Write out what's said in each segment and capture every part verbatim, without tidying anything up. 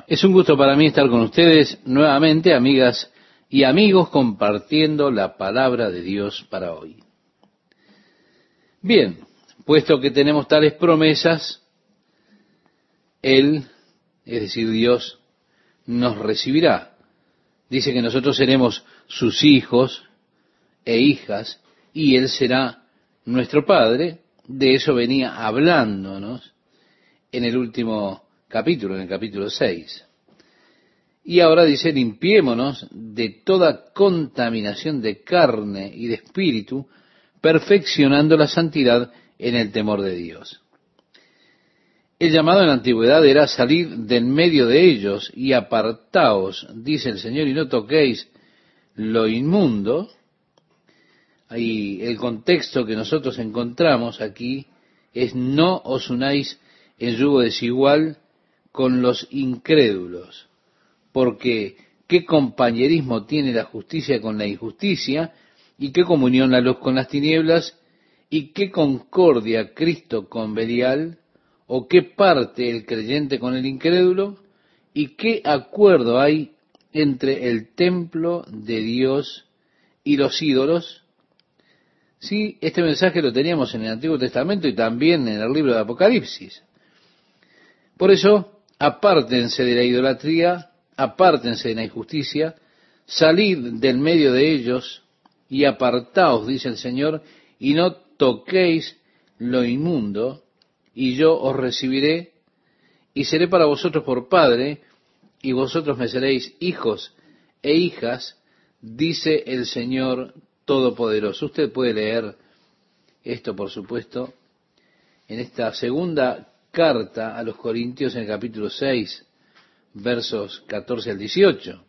Es un gusto para mí estar con ustedes nuevamente, amigas y amigos, compartiendo la palabra de Dios para hoy. Bien, puesto que tenemos tales promesas, Él, es decir, Dios, nos recibirá. Dice que nosotros seremos sus hijos e hijas, y Él será nuestro Padre. De eso venía hablándonos en el último capítulo, en el capítulo seis. Y ahora dice, limpiémonos de toda contaminación de carne y de espíritu, perfeccionando la santidad en el temor de Dios. El llamado en la antigüedad era salir del medio de ellos y apartaos, dice el Señor, y no toquéis lo inmundo. Y el contexto que nosotros encontramos aquí es no os unáis en yugo desigual con los incrédulos, porque qué compañerismo tiene la justicia con la injusticia, y qué comunión la luz con las tinieblas, y qué concordia Cristo con Belial, o qué parte el creyente con el incrédulo, y qué acuerdo hay entre el templo de Dios y los ídolos. Sí, este mensaje lo teníamos en el Antiguo Testamento y también en el libro de Apocalipsis. Por eso, apártense de la idolatría, apártense de la injusticia, salid del medio de ellos y apartaos, dice el Señor, y no toquéis lo inmundo, y yo os recibiré, y seré para vosotros por Padre, y vosotros me seréis hijos e hijas, dice el Señor Todopoderoso. Usted puede leer esto, por supuesto, en esta segunda carta a los Corintios, en el capítulo seis, versos catorce al dieciocho.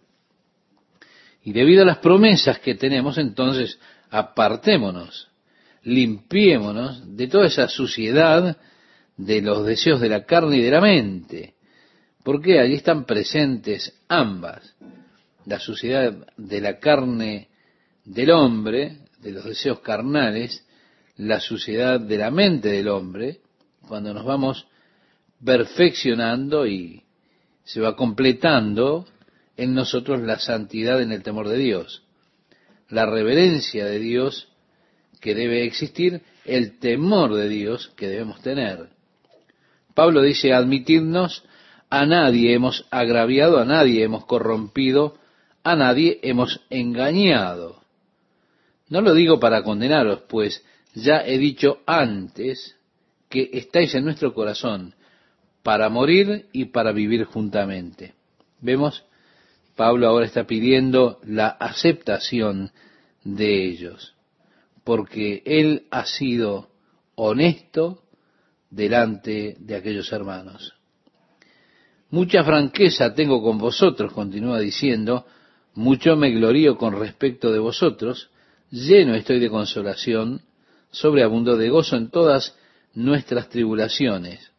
Y debido a las promesas que tenemos, entonces, apartémonos, limpiémonos de toda esa suciedad de los deseos de la carne y de la mente, porque allí están presentes ambas, la suciedad de la carne del hombre, de los deseos carnales, la suciedad de la mente del hombre, cuando nos vamos perfeccionando y se va completando en nosotros la santidad en el temor de Dios, la reverencia de Dios que debe existir, el temor de Dios que debemos tener. Pablo dice, admitidnos, a nadie hemos agraviado, a nadie hemos corrompido, a nadie hemos engañado. No lo digo para condenaros, pues ya he dicho antes que estáis en nuestro corazón para morir y para vivir juntamente. Vemos, Pablo ahora está pidiendo la aceptación de ellos, porque él ha sido honesto delante de aquellos hermanos. Mucha franqueza tengo con vosotros, continúa diciendo, mucho me glorío con respecto de vosotros, lleno estoy de consolación, sobreabundo de gozo en todas nuestras tribulaciones.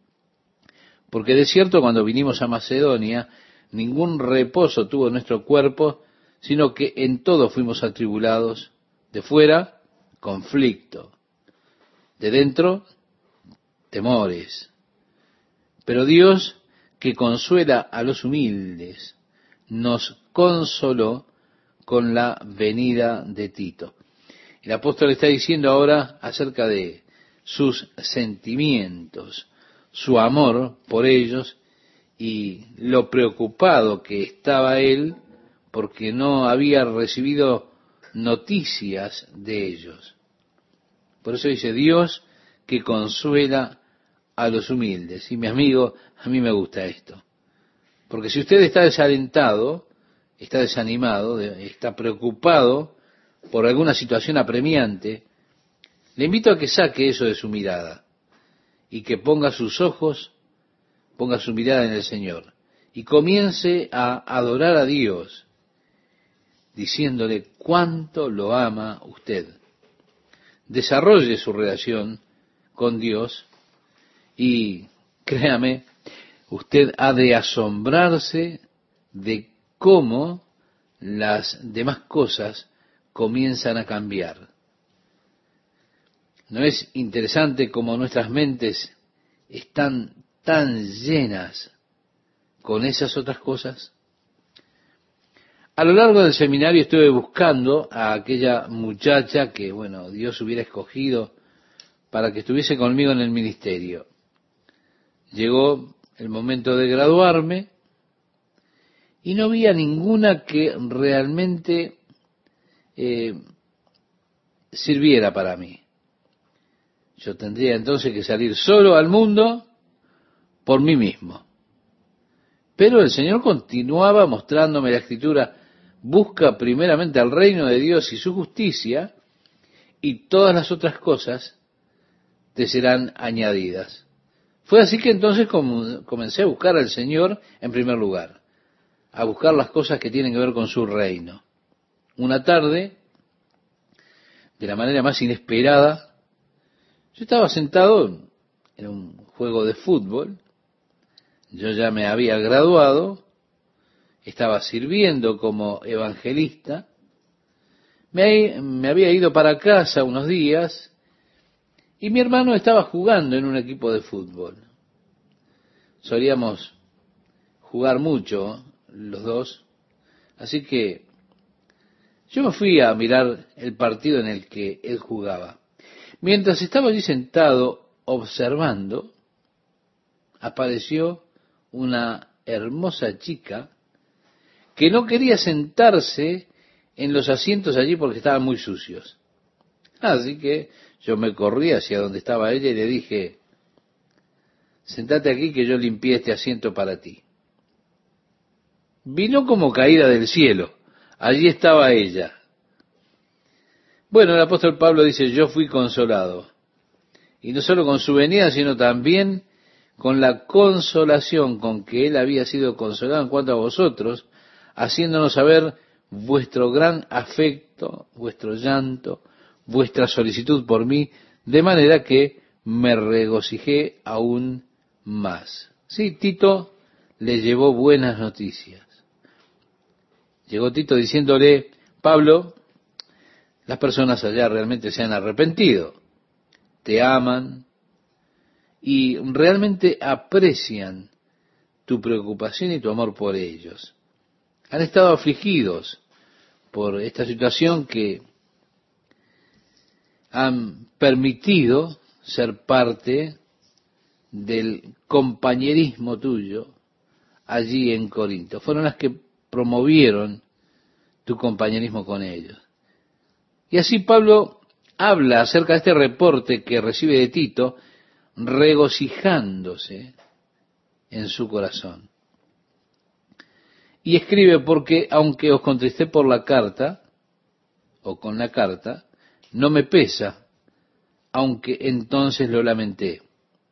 Porque de cierto cuando vinimos a Macedonia, ningún reposo tuvo nuestro cuerpo, sino que en todo fuimos atribulados, de fuera, conflicto, de dentro, temores. Pero Dios, que consuela a los humildes, nos consoló con la venida de Tito. El apóstol está diciendo ahora acerca de sus sentimientos, su amor por ellos y lo preocupado que estaba él porque no había recibido noticias de ellos. Por eso dice, Dios que consuela a los humildes. Y mi amigo, a mí me gusta esto. Porque si usted está desalentado, está desanimado, está preocupado por alguna situación apremiante, le invito a que saque eso de su mirada y que ponga sus ojos, ponga su mirada en el Señor y comience a adorar a Dios, diciéndole cuánto lo ama usted. Desarrolle su relación con Dios y créame, usted ha de asombrarse de cómo las demás cosas comienzan a cambiar. ¿No es interesante cómo nuestras mentes están tan llenas con esas otras cosas? A lo largo del seminario estuve buscando a aquella muchacha que, bueno, Dios hubiera escogido para que estuviese conmigo en el ministerio. Llegó el momento de graduarme y no había ninguna que realmente eh, sirviera para mí. Yo tendría entonces que salir solo al mundo por mí mismo. Pero el Señor continuaba mostrándome la Escritura: busca primeramente al reino de Dios y su justicia, y todas las otras cosas te serán añadidas. Fue así que entonces comencé a buscar al Señor en primer lugar, a buscar las cosas que tienen que ver con su reino. Una tarde, de la manera más inesperada, yo estaba sentado en un juego de fútbol. Yo ya me había graduado, estaba sirviendo como evangelista, me, me había ido para casa unos días y mi hermano estaba jugando en un equipo de fútbol. Solíamos jugar mucho los dos, así que yo me fui a mirar el partido en el que él jugaba. Mientras estaba allí sentado observando, apareció una hermosa chica que no quería sentarse en los asientos allí porque estaban muy sucios. Así que yo me corrí hacia donde estaba ella y le dije: sentate aquí que yo limpié este asiento para ti. Vino como caída del cielo. Allí estaba ella. Bueno, el apóstol Pablo dice: yo fui consolado. Y no solo con su venida, sino también con la consolación con que él había sido consolado en cuanto a vosotros, haciéndonos saber vuestro gran afecto, vuestro llanto, vuestra solicitud por mí, de manera que me regocijé aún más. Sí, Tito le llevó buenas noticias. Llegó Tito diciéndole: Pablo, las personas allá realmente se han arrepentido, te aman y realmente aprecian tu preocupación y tu amor por ellos. Han estado afligidos por esta situación que han permitido ser parte del compañerismo tuyo allí en Corinto. Fueron las que promovieron tu compañerismo con ellos. Y así Pablo habla acerca de este reporte que recibe de Tito, regocijándose en su corazón. Y escribe: porque aunque os contristé por la carta, o con la carta, no me pesa, aunque entonces lo lamenté.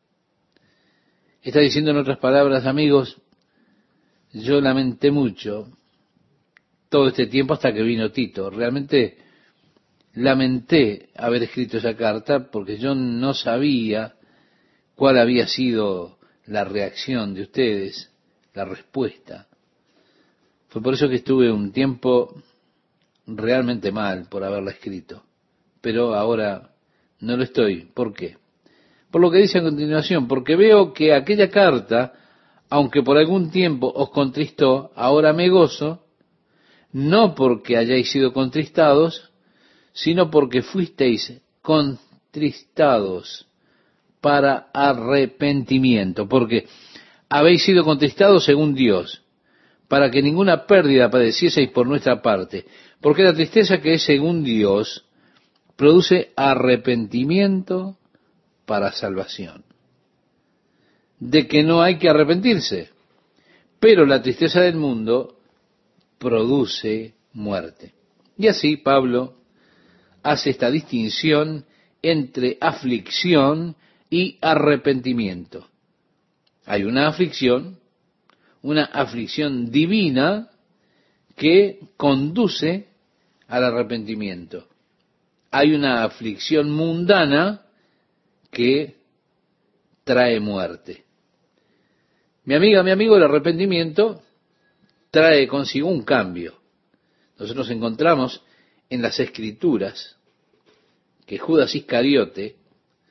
Está diciendo en otras palabras: amigos, yo lamenté mucho todo este tiempo hasta que vino Tito. Realmente lamenté haber escrito esa carta porque yo no sabía cuál había sido la reacción de ustedes, la respuesta. Fue por eso que estuve un tiempo realmente mal por haberla escrito. Pero ahora no lo estoy. ¿Por qué? Por lo que dice a continuación: porque veo que aquella carta, aunque por algún tiempo os contristó, ahora me gozo, no porque hayáis sido contristados, sino porque fuisteis contristados para arrepentimiento, porque habéis sido contristados según Dios, para que ninguna pérdida padecieseis por nuestra parte, porque la tristeza que es según Dios produce arrepentimiento para salvación. De que no hay que arrepentirse, pero la tristeza del mundo produce muerte. Y así Pablo hace esta distinción entre aflicción y arrepentimiento. Hay una aflicción, una aflicción divina que conduce al arrepentimiento. Hay una aflicción mundana que trae muerte. Mi amiga, mi amigo, el arrepentimiento trae consigo un cambio. Nosotros encontramos en las Escrituras que Judas Iscariote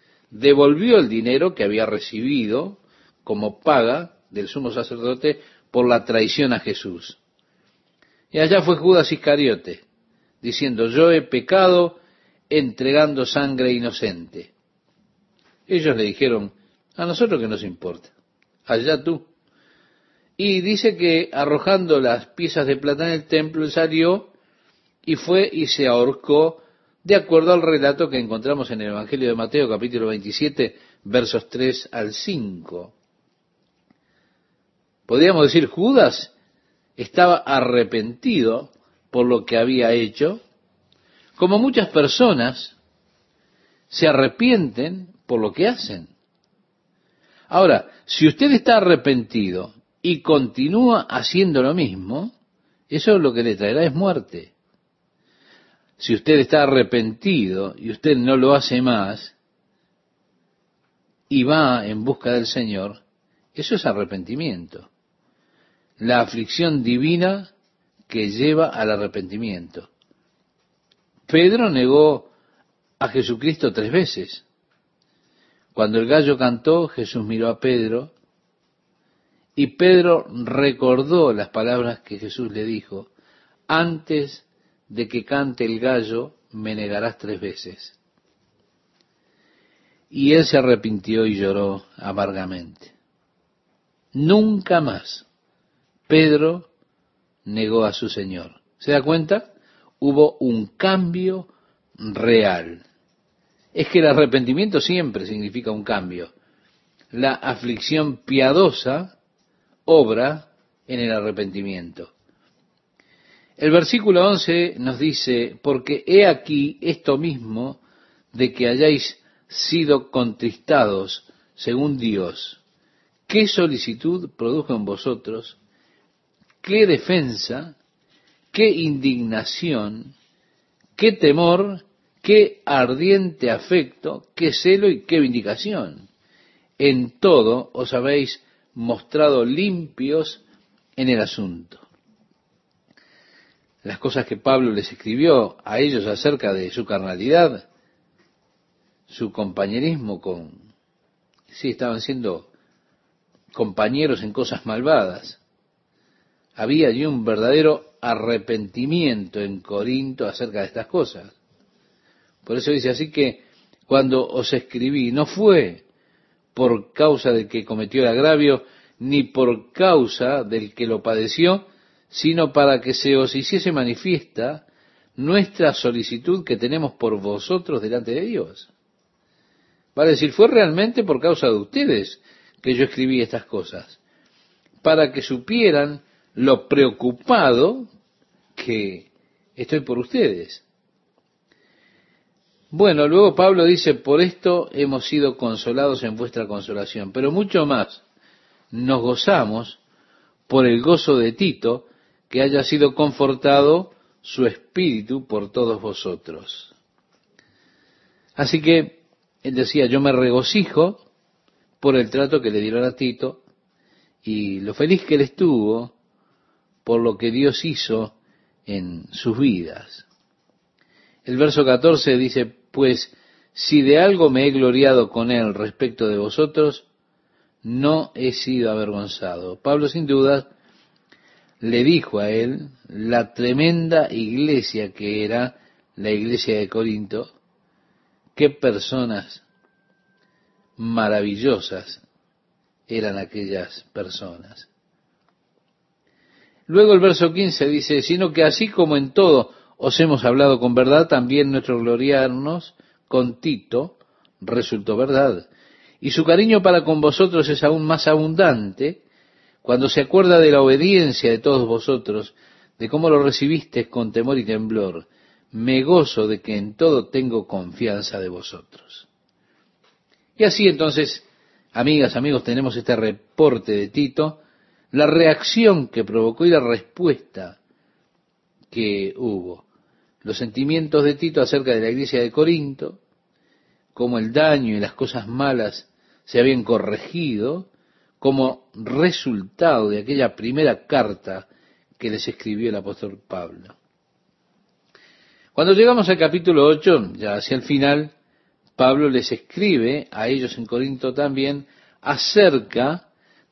devolvió el dinero que había recibido como paga del sumo sacerdote por la traición a Jesús. Y allá fue Judas Iscariote, diciendo, yo he pecado entregando sangre inocente. Ellos le dijeron, a nosotros que nos importa, allá tú. Y dice que arrojando las piezas de plata en el templo, él salió y fue y se ahorcó, de acuerdo al relato que encontramos en el Evangelio de Mateo, capítulo veintisiete, versos tres al cinco. Podríamos decir, Judas estaba arrepentido por lo que había hecho, como muchas personas se arrepienten por lo que hacen. Ahora, si usted está arrepentido y continúa haciendo lo mismo, eso lo que le traerá es muerte. Si usted está arrepentido y usted no lo hace más y va en busca del Señor, eso es arrepentimiento. La aflicción divina que lleva al arrepentimiento. Pedro negó a Jesucristo tres veces. Cuando el gallo cantó, Jesús miró a Pedro y Pedro recordó las palabras que Jesús le dijo, antes de que cante el gallo, me negarás tres veces. Y él se arrepintió y lloró amargamente. Nunca más Pedro negó a su Señor. ¿Se da cuenta? Hubo un cambio real. Es que el arrepentimiento siempre significa un cambio. La aflicción piadosa obra en el arrepentimiento. El versículo once nos dice, porque he aquí esto mismo de que hayáis sido contristados según Dios. ¿Qué solicitud produjo en vosotros? ¿Qué defensa? ¿Qué indignación? ¿Qué temor? ¿Qué ardiente afecto? ¿Qué celo y qué vindicación? En todo os habéis mostrado limpios en el asunto. Las cosas que Pablo les escribió a ellos acerca de su carnalidad, su compañerismo con, sí, estaban siendo compañeros en cosas malvadas. Había allí un verdadero arrepentimiento en Corinto acerca de estas cosas. Por eso dice, así que cuando os escribí, no fue por causa del que cometió el agravio, ni por causa del que lo padeció, sino para que se os hiciese manifiesta nuestra solicitud que tenemos por vosotros delante de Dios. Vale decir, fue realmente por causa de ustedes que yo escribí estas cosas, para que supieran lo preocupado que estoy por ustedes. Bueno, luego Pablo dice, por esto hemos sido consolados en vuestra consolación, pero mucho más nos gozamos por el gozo de Tito, que haya sido confortado su espíritu por todos vosotros. Así que él decía, yo me regocijo por el trato que le dieron a Tito y lo feliz que él estuvo por lo que Dios hizo en sus vidas. El verso catorce dice, pues si de algo me he gloriado con él respecto de vosotros, no he sido avergonzado. Pablo sin duda le dijo a él la tremenda iglesia que era la iglesia de Corinto, qué personas maravillosas eran aquellas personas. Luego el verso quince dice, sino que así como en todo os hemos hablado con verdad, también nuestro gloriarnos con Tito resultó verdad. Y su cariño para con vosotros es aún más abundante cuando se acuerda de la obediencia de todos vosotros, de cómo lo recibisteis con temor y temblor. Me gozo de que en todo tengo confianza de vosotros. Y así entonces, amigas, amigos, tenemos este reporte de Tito, la reacción que provocó y la respuesta que hubo. Los sentimientos de Tito acerca de la iglesia de Corinto, cómo el daño y las cosas malas se habían corregido como resultado de aquella primera carta que les escribió el apóstol Pablo. Cuando llegamos al capítulo ocho, ya hacia el final, Pablo les escribe a ellos en Corinto también acerca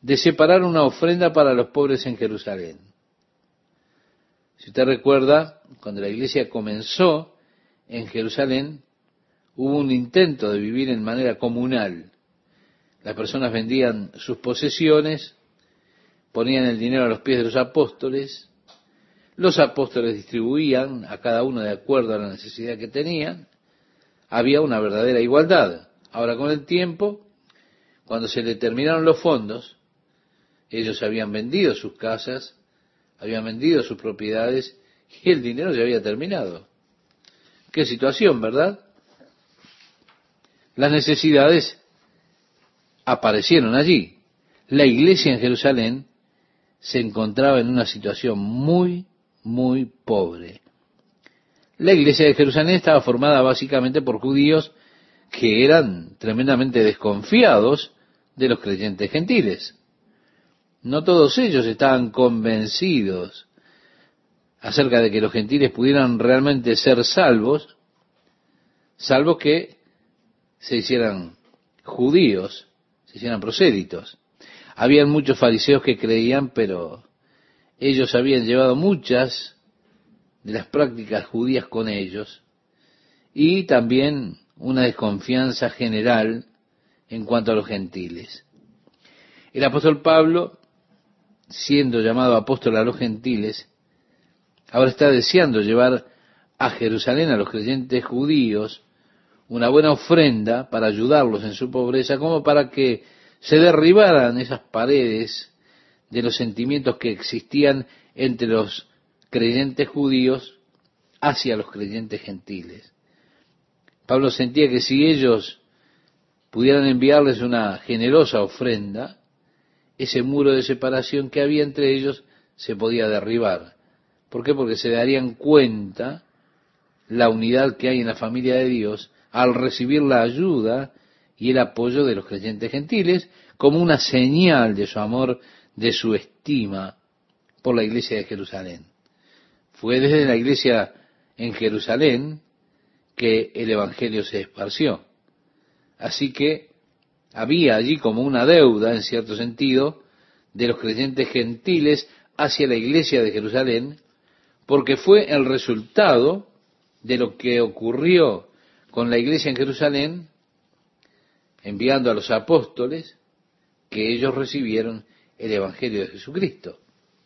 de separar una ofrenda para los pobres en Jerusalén. Si usted recuerda, cuando la iglesia comenzó en Jerusalén, hubo un intento de vivir en manera comunal. Las personas vendían sus posesiones, ponían el dinero a los pies de los apóstoles, los apóstoles distribuían a cada uno de acuerdo a la necesidad que tenían, había una verdadera igualdad. Ahora, con el tiempo, cuando se le terminaron los fondos, ellos habían vendido sus casas, habían vendido sus propiedades y el dinero se había terminado. Qué situación, ¿verdad? Las necesidades aparecieron allí. La iglesia en Jerusalén se encontraba en una situación muy, muy pobre. La iglesia de Jerusalén estaba formada básicamente por judíos que eran tremendamente desconfiados de los creyentes gentiles. No todos ellos estaban convencidos acerca de que los gentiles pudieran realmente ser salvos, salvo que se hicieran judíos, se hicieran prosélitos. Habían muchos fariseos que creían, pero ellos habían llevado muchas de las prácticas judías con ellos, y también una desconfianza general en cuanto a los gentiles. El apóstol Pablo, siendo llamado apóstol a los gentiles, ahora está deseando llevar a Jerusalén a los creyentes judíos una buena ofrenda para ayudarlos en su pobreza, como para que se derribaran esas paredes de los sentimientos que existían entre los creyentes judíos hacia los creyentes gentiles. Pablo sentía que si ellos pudieran enviarles una generosa ofrenda, ese muro de separación que había entre ellos se podía derribar. ¿Por qué? Porque se darían cuenta la unidad que hay en la familia de Dios al recibir la ayuda y el apoyo de los creyentes gentiles como una señal de su amor, de su estima por la iglesia de Jerusalén. Fue desde la iglesia en Jerusalén que el evangelio se esparció. Así que había allí como una deuda, en cierto sentido, de los creyentes gentiles hacia la iglesia de Jerusalén, porque fue el resultado de lo que ocurrió con la iglesia en Jerusalén, enviando a los apóstoles, que ellos recibieron el evangelio de Jesucristo.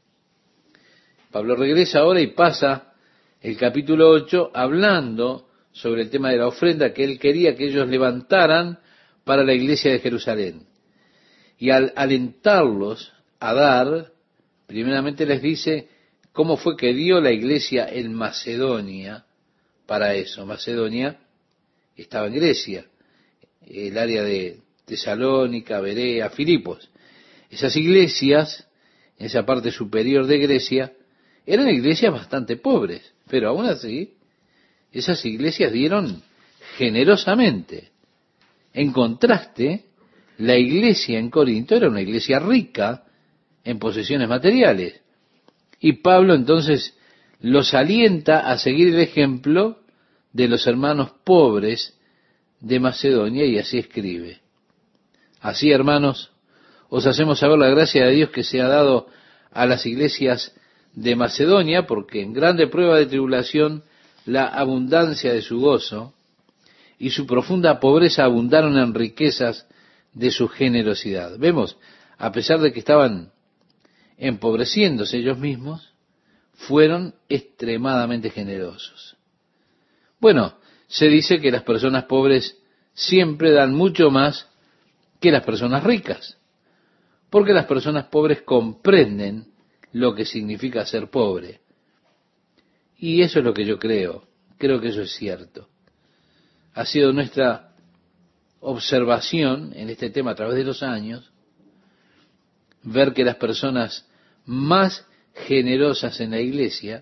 Pablo regresa ahora y pasa el capítulo ocho hablando sobre el tema de la ofrenda que él quería que ellos levantaran para la iglesia de Jerusalén. Y al alentarlos a dar, primeramente les dice cómo fue que dio la iglesia en Macedonia para eso. Macedonia estaba en Grecia, el área de Tesalónica, Berea, Filipos. Esas iglesias, en esa parte superior de Grecia, eran iglesias bastante pobres, pero aún así, esas iglesias dieron generosamente. En contraste, la iglesia en Corinto era una iglesia rica en posesiones materiales. Y Pablo entonces los alienta a seguir el ejemplo de los hermanos pobres de Macedonia, y así escribe: así, hermanos, os hacemos saber la gracia de Dios que se ha dado a las iglesias de Macedonia, porque en grande prueba de tribulación la abundancia de su gozo y su profunda pobreza abundaron en riquezas de su generosidad. Vemos, a pesar de que estaban empobreciéndose ellos mismos, fueron extremadamente generosos. Bueno, se dice que las personas pobres siempre dan mucho más que las personas ricas, porque las personas pobres comprenden lo que significa ser pobre. Y eso es lo que yo creo, creo que eso es cierto. Ha sido nuestra observación en este tema a través de los años, ver que las personas más generosas en la iglesia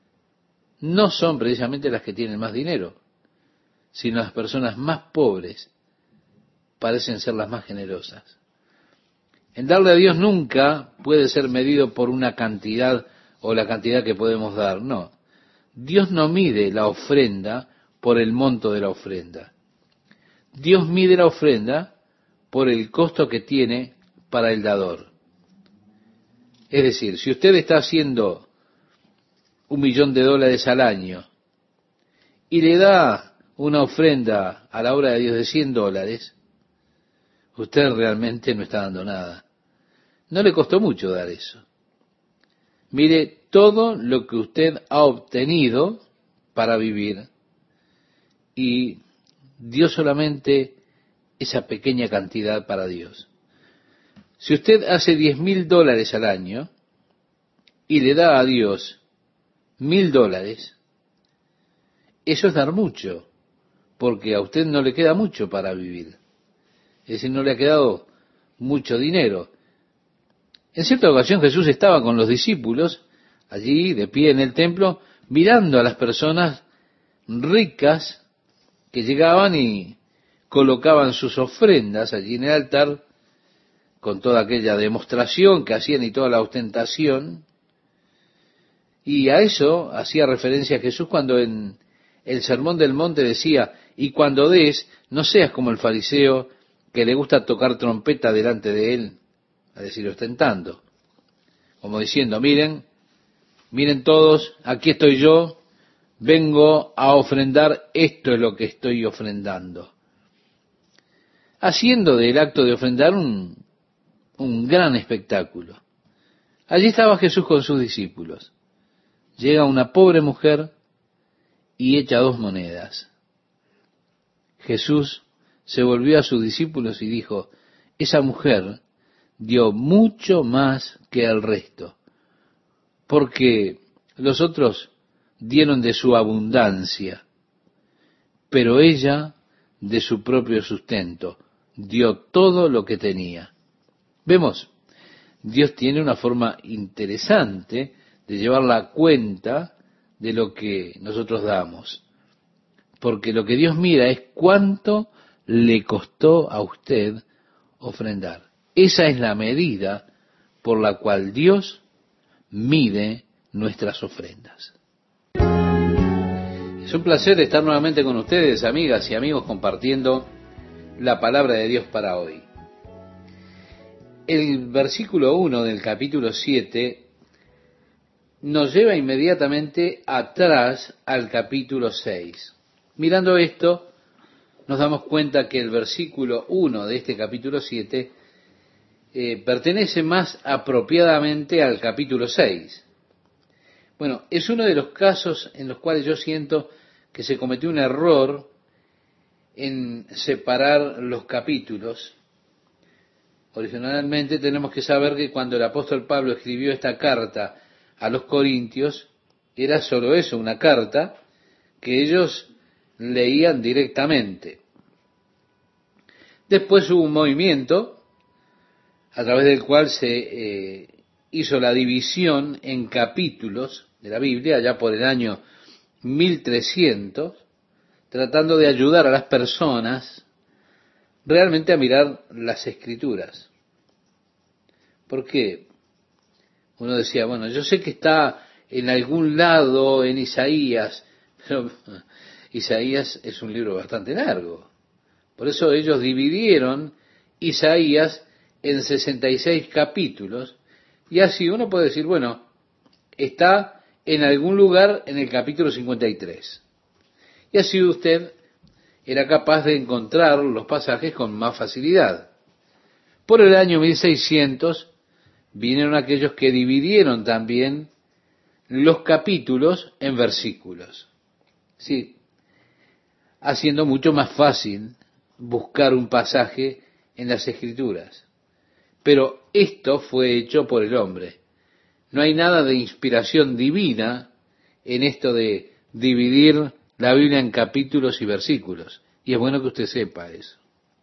no son precisamente las que tienen más dinero, sino las personas más pobres parecen ser las más generosas. En darle a Dios nunca puede ser medido por una cantidad o la cantidad que podemos dar, no. Dios no mide la ofrenda por el monto de la ofrenda. Dios mide la ofrenda por el costo que tiene para el dador. Es decir, si usted está haciendo un millón de dólares al año y le da una ofrenda a la obra de Dios de cien dólares, usted realmente no está dando nada. No le costó mucho dar eso. Mire todo lo que usted ha obtenido para vivir y dio solamente esa pequeña cantidad para Dios. Si usted hace diez mil dólares al año y le da a Dios mil dólares, eso es dar mucho, porque a usted no le queda mucho para vivir. Es decir, no le ha quedado mucho dinero. En cierta ocasión Jesús estaba con los discípulos allí de pie en el templo, mirando a las personas ricas que llegaban y colocaban sus ofrendas allí en el altar, con toda aquella demostración que hacían y toda la ostentación. Y a eso hacía referencia Jesús cuando en el Sermón del Monte decía, y cuando des, no seas como el fariseo que le gusta tocar trompeta delante de él, es decir, ostentando, como diciendo, miren, miren todos, aquí estoy yo, vengo a ofrendar, esto es lo que estoy ofrendando. Haciendo del acto de ofrendar un, un gran espectáculo. Allí estaba Jesús con sus discípulos. Llega una pobre mujer y echa dos monedas. Jesús se volvió a sus discípulos y dijo, esa mujer dio mucho más que el resto, porque los otros dieron de su abundancia, pero ella de su propio sustento dio todo lo que tenía. Vemos, Dios tiene una forma interesante de llevar la cuenta de lo que nosotros damos, porque lo que Dios mira es cuánto le costó a usted ofrendar. Esa es la medida por la cual Dios mide nuestras ofrendas. Es un placer estar nuevamente con ustedes, amigas y amigos, compartiendo la palabra de Dios para hoy. El versículo uno del capítulo siete nos lleva inmediatamente atrás al capítulo seis. Mirando esto, nos damos cuenta que el versículo uno de este capítulo siete eh, pertenece más apropiadamente al capítulo seis. Bueno, es uno de los casos en los cuales yo siento que se cometió un error en separar los capítulos. Originalmente tenemos que saber que cuando el apóstol Pablo escribió esta carta a los Corintios, era solo eso, una carta que ellos leían directamente. Después hubo un movimiento a través del cual se eh, hizo la división en capítulos de la Biblia, allá por el año mil trescientos, tratando de ayudar a las personas realmente a mirar las Escrituras. ¿Por qué? Uno decía, bueno, yo sé que está en algún lado en Isaías, pero Isaías es un libro bastante largo. Por eso ellos dividieron Isaías en sesenta y seis capítulos, y así uno puede decir, bueno, está en algún lugar en el capítulo cincuenta y tres. Y así usted era capaz de encontrar los pasajes con más facilidad. Por el año mil seiscientos vinieron aquellos que dividieron también los capítulos en versículos. Sí, haciendo mucho más fácil buscar un pasaje en las Escrituras. Pero esto fue hecho por el hombre. No hay nada de inspiración divina en esto de dividir la Biblia en capítulos y versículos. Y es bueno que usted sepa eso.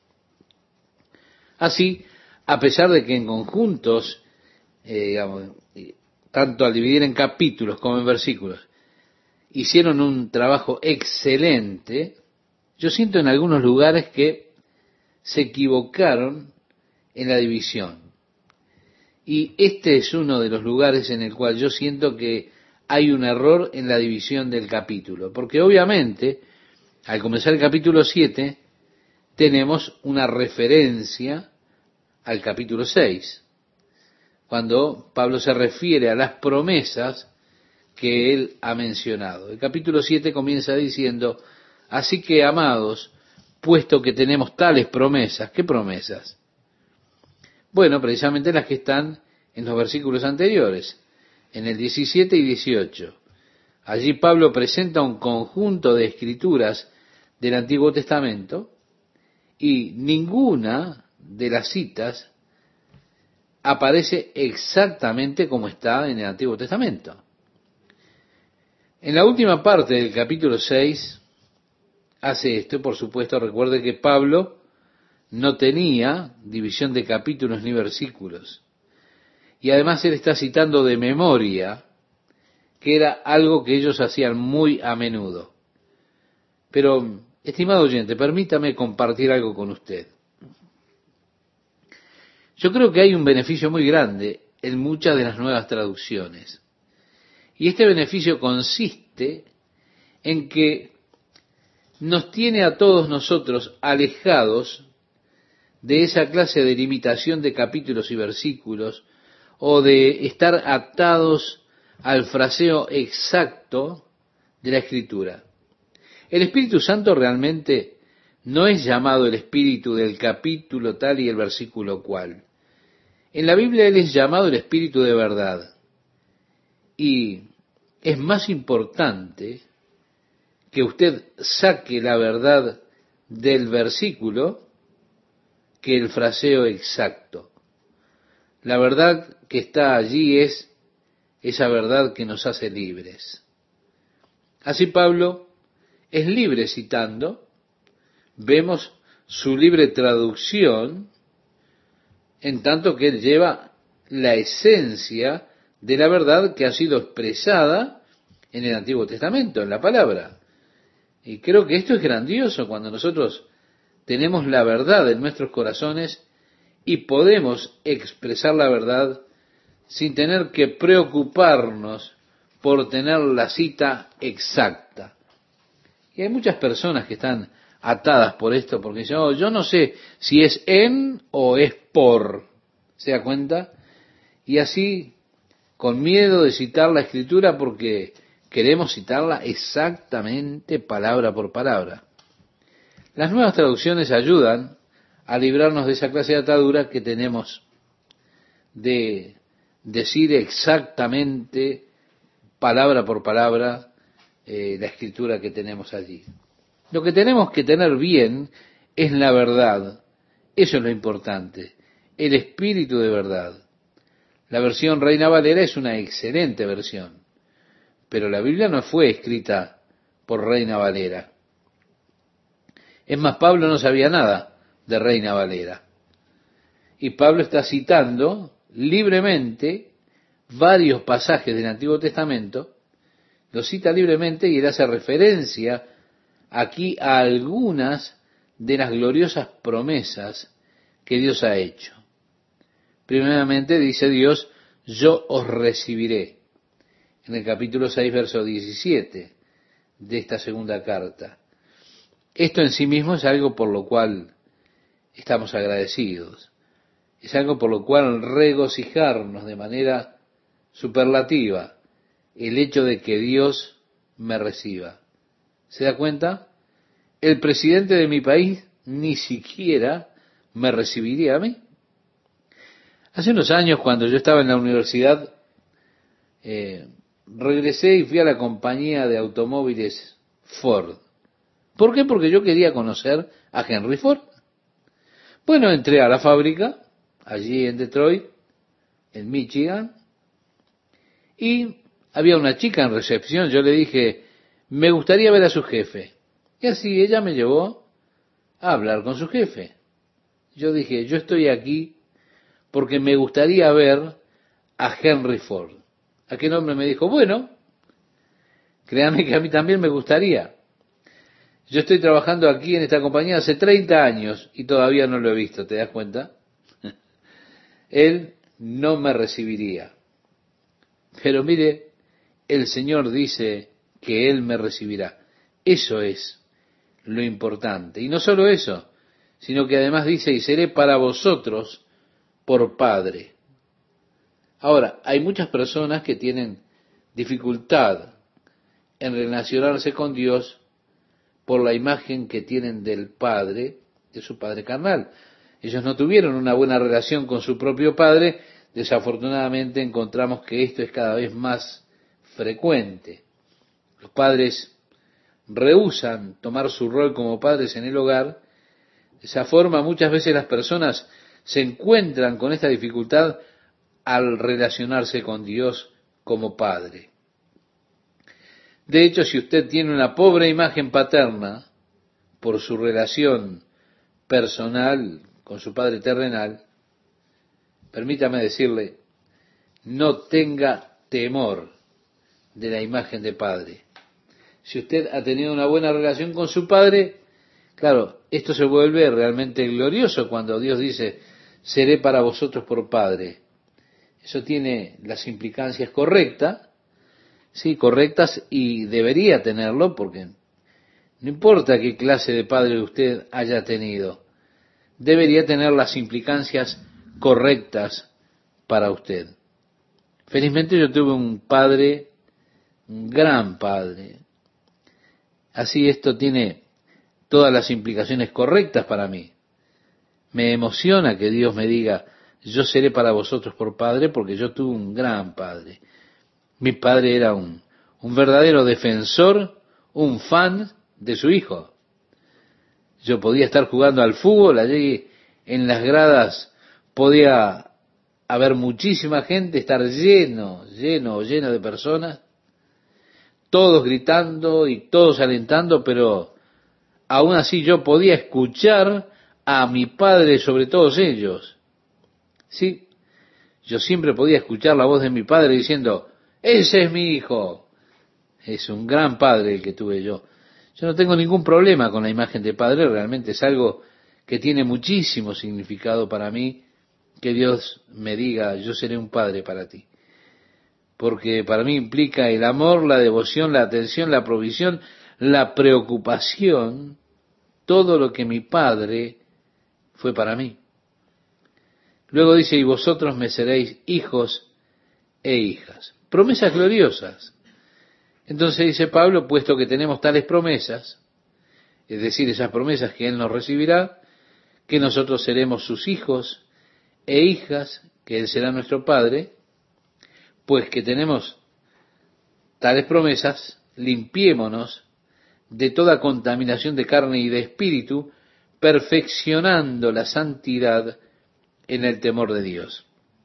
Así, a pesar de que en conjuntos, eh, digamos, tanto al dividir en capítulos como en versículos, hicieron un trabajo excelente, yo siento en algunos lugares que se equivocaron en la división. Y este es uno de los lugares en el cual yo siento que hay un error en la división del capítulo. Porque obviamente, al comenzar el capítulo siete, tenemos una referencia al capítulo seis. cuando Pablo se refiere a las promesas que él ha mencionado. El capítulo siete comienza diciendo, así que, amados, puesto que tenemos tales promesas, ¿qué promesas? Bueno, precisamente las que están en los versículos anteriores, en el diecisiete y dieciocho. Allí Pablo presenta un conjunto de escrituras del Antiguo Testamento y ninguna de las citas aparece exactamente como está en el Antiguo Testamento. En la última parte del capítulo seis hace esto, por supuesto, recuerde que Pablo no tenía división de capítulos ni versículos. Y además él está citando de memoria, que era algo que ellos hacían muy a menudo. Pero, estimado oyente, permítame compartir algo con usted. Yo creo que hay un beneficio muy grande en muchas de las nuevas traducciones. Y este beneficio consiste en que nos tiene a todos nosotros alejados de esa clase de limitación de capítulos y versículos, o de estar atados al fraseo exacto de la Escritura. El Espíritu Santo realmente no es llamado el Espíritu del capítulo tal y el versículo cual. En la Biblia Él es llamado el Espíritu de verdad. Y es más importante que usted saque la verdad del versículo que el fraseo exacto. La verdad que está allí es esa verdad que nos hace libres. Así Pablo es libre citando, vemos su libre traducción, en tanto que él lleva la esencia de la verdad que ha sido expresada en el Antiguo Testamento, en la palabra. Y creo que esto es grandioso cuando nosotros tenemos la verdad en nuestros corazones y podemos expresar la verdad sin tener que preocuparnos por tener la cita exacta. Y hay muchas personas que están atadas por esto porque dicen, oh, yo no sé si es en o es por. ¿Se da cuenta? Y así, con miedo de citar la Escritura porque queremos citarla exactamente palabra por palabra. Las nuevas traducciones ayudan a librarnos de esa clase de atadura que tenemos de decir exactamente, palabra por palabra, eh, la escritura que tenemos allí. Lo que tenemos que tener bien es la verdad. Eso es lo importante. El espíritu de verdad. La versión Reina Valera es una excelente versión, pero la Biblia no fue escrita por Reina Valera. Es más, Pablo no sabía nada de Reina Valera. Y Pablo está citando libremente varios pasajes del Antiguo Testamento, los cita libremente y él hace referencia aquí a algunas de las gloriosas promesas que Dios ha hecho. Primeramente dice Dios, yo os recibiré, en el capítulo seis, verso diecisiete de esta segunda carta. Esto en sí mismo es algo por lo cual estamos agradecidos. Es algo por lo cual regocijarnos de manera superlativa el hecho de que Dios me reciba. ¿Se da cuenta? El presidente de mi país ni siquiera me recibiría a mí. Hace unos años, cuando yo estaba en la universidad, eh, regresé y fui a la compañía de automóviles Ford. ¿Por qué? Porque yo quería conocer a Henry Ford. Bueno, entré a la fábrica, allí en Detroit, en Michigan, y había una chica en recepción. Yo le dije, me gustaría ver a su jefe. Y así ella me llevó a hablar con su jefe. Yo dije, yo estoy aquí porque me gustaría ver a Henry Ford. Aquel hombre me dijo, bueno, créame que a mí también me gustaría. Yo estoy trabajando aquí en esta compañía hace treinta años y todavía no lo he visto, ¿te das cuenta? Él no me recibiría. Pero mire, el Señor dice que Él me recibirá. Eso es lo importante. Y no solo eso, sino que además dice, y seré para vosotros por Padre. Ahora, hay muchas personas que tienen dificultad en relacionarse con Dios por la imagen que tienen del Padre, de su Padre carnal. Ellos no tuvieron una buena relación con su propio Padre. Desafortunadamente encontramos que esto es cada vez más frecuente. Los padres rehúsan tomar su rol como padres en el hogar. De esa forma, muchas veces las personas se encuentran con esta dificultad al relacionarse con Dios como Padre. De hecho, si usted tiene una pobre imagen paterna por su relación personal con su Padre terrenal, permítame decirle, no tenga temor de la imagen de Padre. Si usted ha tenido una buena relación con su Padre, claro, esto se vuelve realmente glorioso cuando Dios dice, seré para vosotros por Padre. Eso tiene las implicancias correctas, sí, correctas, y debería tenerlo, porque no importa qué clase de padre usted haya tenido, debería tener las implicancias correctas para usted. Felizmente yo tuve un padre, un gran padre. Así esto tiene todas las implicaciones correctas para mí. Me emociona que Dios me diga, yo seré para vosotros por Padre, porque yo tuve un gran padre. Mi padre era un, un verdadero defensor, un fan de su hijo. Yo podía estar jugando al fútbol, allí en las gradas podía haber muchísima gente, estar lleno, lleno, lleno de personas, todos gritando y todos alentando, pero aún así yo podía escuchar a mi padre sobre todos ellos. Sí, yo siempre podía escuchar la voz de mi padre diciendo, ese es mi hijo. Es un gran padre el que tuve yo. Yo no tengo ningún problema con la imagen de padre, realmente es algo que tiene muchísimo significado para mí, que Dios me diga, yo seré un padre para ti. Porque para mí implica el amor, la devoción, la atención, la provisión, la preocupación, todo lo que mi padre fue para mí. Luego dice, y vosotros me seréis hijos e hijas. Promesas gloriosas. Entonces dice Pablo, puesto que tenemos tales promesas, es decir, esas promesas que Él nos recibirá, que nosotros seremos sus hijos e hijas, que Él será nuestro Padre, pues que tenemos tales promesas, limpiémonos de toda contaminación de carne y de espíritu, perfeccionando la santidad en el temor de Dios.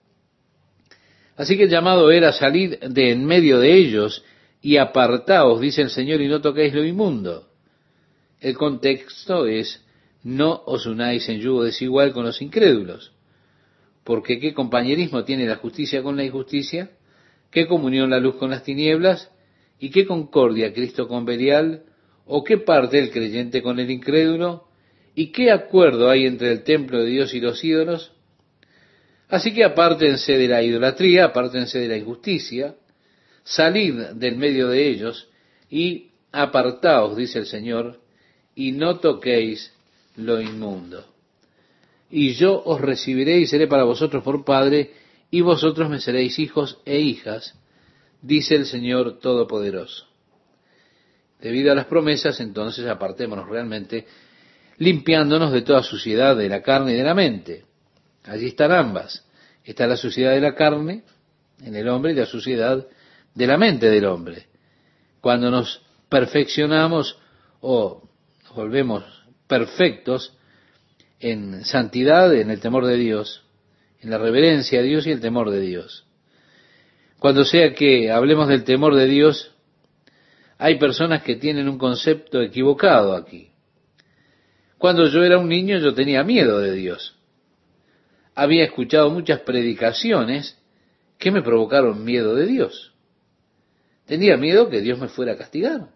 Así que el llamado era salir de en medio de ellos y apartaos, dice el Señor, y no toquéis lo inmundo. El contexto es, no os unáis en yugo desigual con los incrédulos, porque ¿qué compañerismo tiene la justicia con la injusticia? ¿Qué comunión la luz con las tinieblas? ¿Y qué concordia Cristo con Belial? ¿O qué parte el creyente con el incrédulo? ¿Y qué acuerdo hay entre el templo de Dios y los ídolos? Así que apártense de la idolatría, apártense de la injusticia, salid del medio de ellos y apartaos, dice el Señor, y no toquéis lo inmundo. Y yo os recibiré y seré para vosotros por Padre, y vosotros me seréis hijos e hijas, dice el Señor Todopoderoso. Debido a las promesas, entonces apartémonos realmente, limpiándonos de toda suciedad de la carne y de la mente. Allí están ambas. Está la suciedad de la carne en el hombre y la suciedad de la mente del hombre. Cuando nos perfeccionamos o nos volvemos perfectos en santidad, en el temor de Dios, en la reverencia a Dios y el temor de Dios. Cuando sea que hablemos del temor de Dios, hay personas que tienen un concepto equivocado aquí. Cuando yo era un niño yo tenía miedo de Dios. Había escuchado muchas predicaciones que me provocaron miedo de Dios. Tenía miedo que Dios me fuera a castigar,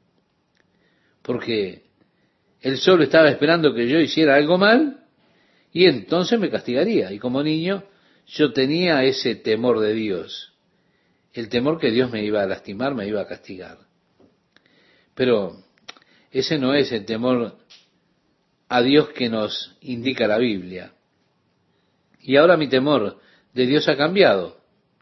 porque Él solo estaba esperando que yo hiciera algo mal y entonces me castigaría. Y como niño yo tenía ese temor de Dios, el temor que Dios me iba a lastimar, me iba a castigar. Pero ese no es el temor a Dios que nos indica la Biblia. Y ahora mi temor de Dios ha cambiado.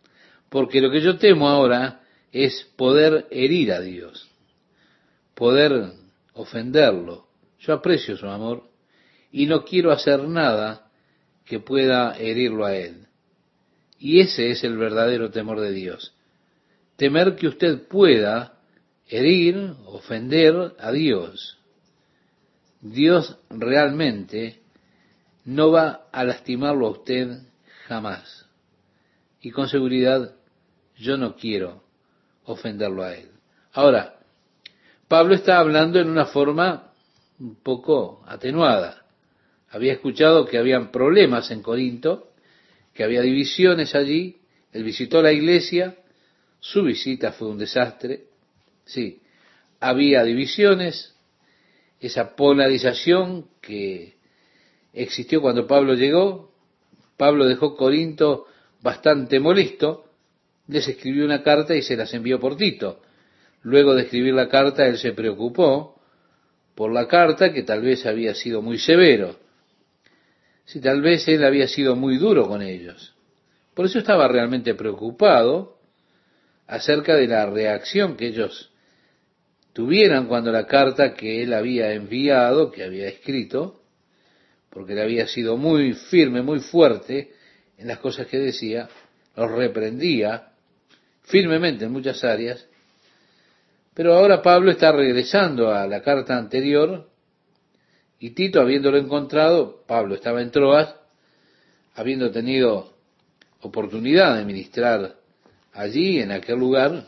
Porque lo que yo temo ahora es poder herir a Dios, poder ofenderlo. Yo aprecio su amor y no quiero hacer nada que pueda herirlo a Él. Y ese es el verdadero temor de Dios. Temer que usted pueda herir, ofender a Dios. Dios realmente no va a lastimarlo a usted jamás. Y con seguridad yo no quiero ofenderlo a Él. Ahora, Pablo está hablando en una forma un poco atenuada. Había escuchado que habían problemas en Corinto, que había divisiones allí. Él visitó la iglesia, su visita fue un desastre. Sí, había divisiones, esa polarización que existió cuando Pablo llegó. Pablo dejó Corinto bastante molesto, les escribió una carta y se las envió por Tito. Luego de escribir la carta, él se preocupó por la carta, que tal vez había sido muy severo. Si tal vez él había sido muy duro con ellos. Por eso estaba realmente preocupado acerca de la reacción que ellos tuvieran cuando la carta que él había enviado, que había escrito, porque él había sido muy firme, muy fuerte en las cosas que decía, los reprendía firmemente en muchas áreas. Pero ahora Pablo está regresando a la carta anterior, y Tito, habiéndolo encontrado, Pablo estaba en Troas, habiendo tenido oportunidad de ministrar allí, en aquel lugar.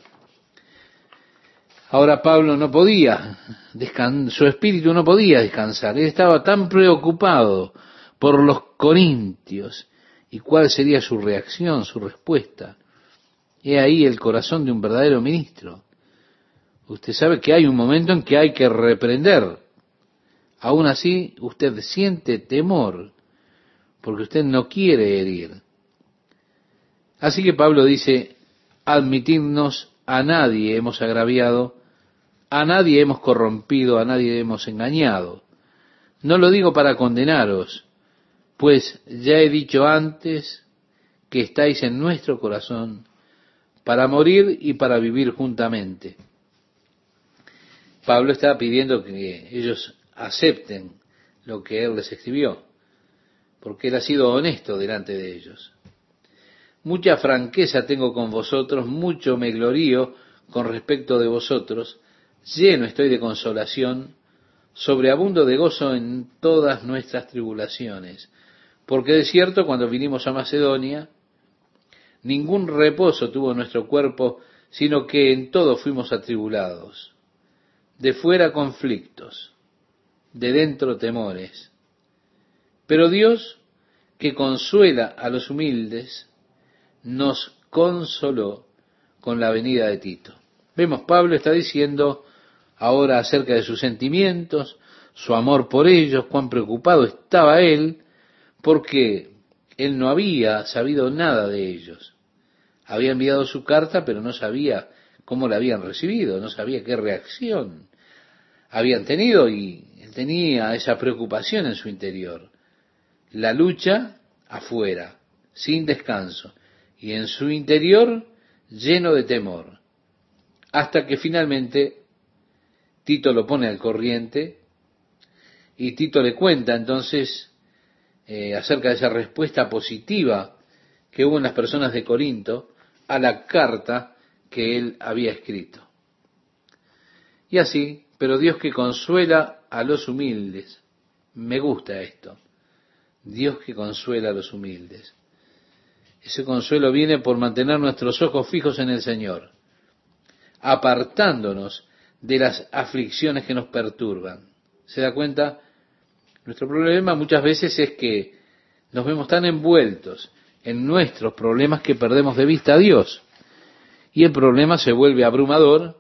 Ahora Pablo no podía descansar, su espíritu no podía descansar. Él estaba tan preocupado por los corintios y cuál sería su reacción, su respuesta. He ahí el corazón de un verdadero ministro. Usted sabe que hay un momento en que hay que reprender. Aún así, usted siente temor, porque usted no quiere herir. Así que Pablo dice, admitirnos, a nadie hemos agraviado, a nadie hemos corrompido, a nadie hemos engañado. No lo digo para condenaros, pues ya he dicho antes que estáis en nuestro corazón para morir y para vivir juntamente. Pablo está pidiendo que ellos acepten lo que él les escribió, porque él ha sido honesto delante de ellos. Mucha franqueza tengo con vosotros, mucho me glorío con respecto de vosotros, lleno estoy de consolación, sobreabundo de gozo en todas nuestras tribulaciones, porque de cierto cuando vinimos a Macedonia, ningún reposo tuvo nuestro cuerpo, sino que en todo fuimos atribulados, de fuera conflictos, de dentro temores. Pero Dios, que consuela a los humildes, nos consoló con la venida de Tito. Vemos, Pablo está diciendo ahora acerca de sus sentimientos, su amor por ellos, cuán preocupado estaba él, porque él no había sabido nada de ellos. Había enviado su carta, pero no sabía cómo la habían recibido, no sabía qué reacción habían tenido, y él tenía esa preocupación en su interior. La lucha afuera, sin descanso, y en su interior lleno de temor, hasta que finalmente Tito lo pone al corriente, y Tito le cuenta entonces eh, acerca de esa respuesta positiva que hubo en las personas de Corinto a la carta que él había escrito. Y así, pero Dios que consuela a los humildes, me gusta esto, Dios que consuela a los humildes. Ese consuelo viene por mantener nuestros ojos fijos en el Señor, apartándonos de las aflicciones que nos perturban. ¿Se da cuenta? Nuestro problema muchas veces es que nos vemos tan envueltos en nuestros problemas que perdemos de vista a Dios. Y el problema se vuelve abrumador,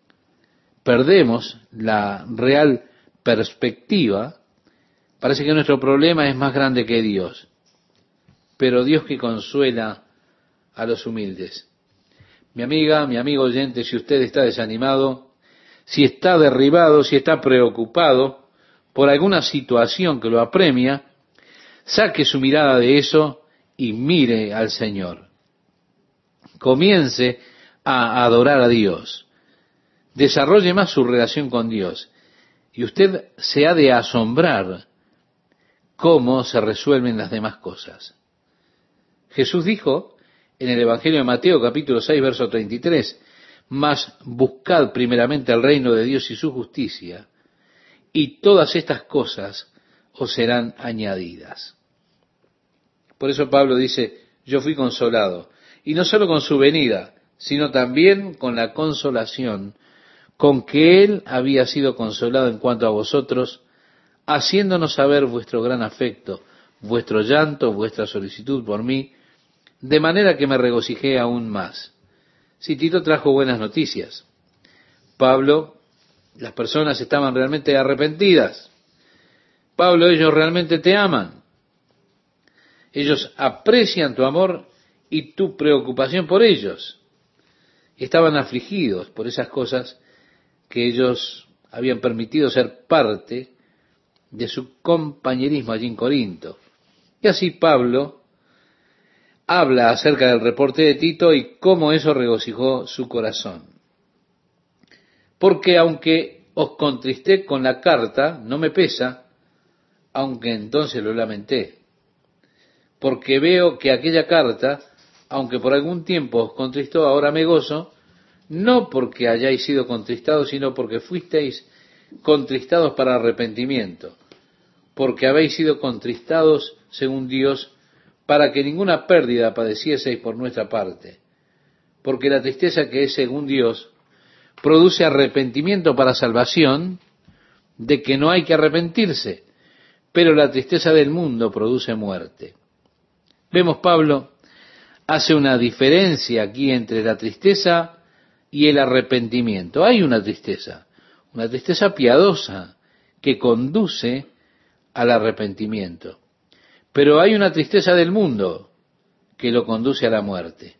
perdemos la real perspectiva, parece que nuestro problema es más grande que Dios. Pero Dios que consuela a los humildes. Mi amiga, mi amigo oyente, si usted está desanimado, si está derribado, si está preocupado por alguna situación que lo apremia, saque su mirada de eso y mire al Señor. comience a adorar a Dios, desarrolle más su relación con Dios, y usted se ha de asombrar cómo se resuelven las demás cosas. Jesús dijo en el Evangelio de Mateo, capítulo seis, verso treinta y tres, mas buscad primeramente el reino de Dios y su justicia, y todas estas cosas os serán añadidas. Por eso Pablo dice, yo fui consolado, y no solo con su venida, sino también con la consolación con que él había sido consolado en cuanto a vosotros, haciéndonos saber vuestro gran afecto, vuestro llanto, vuestra solicitud por mí, de manera que me regocijé aún más. Sí, Tito trajo buenas noticias. Pablo, las personas estaban realmente arrepentidas. Pablo, ellos realmente te aman. Ellos aprecian tu amor y tu preocupación por ellos. Estaban afligidos por esas cosas que ellos habían permitido ser parte de su compañerismo allí en Corinto. Y así Pablo habla acerca del reporte de Tito y cómo eso regocijó su corazón. Porque aunque os contristé con la carta, no me pesa, aunque entonces lo lamenté. Porque veo que aquella carta, aunque por algún tiempo os contristó, ahora me gozo, no porque hayáis sido contristados, sino porque fuisteis contristados para arrepentimiento, porque habéis sido contristados según Dios, para que ninguna pérdida padecieseis por nuestra parte, porque la tristeza que es según Dios produce arrepentimiento para salvación, de que no hay que arrepentirse, pero la tristeza del mundo produce muerte. Vemos, Pablo hace una diferencia aquí entre la tristeza y el arrepentimiento. Hay una tristeza, una tristeza piadosa que conduce al arrepentimiento. Pero hay una tristeza del mundo que lo conduce a la muerte.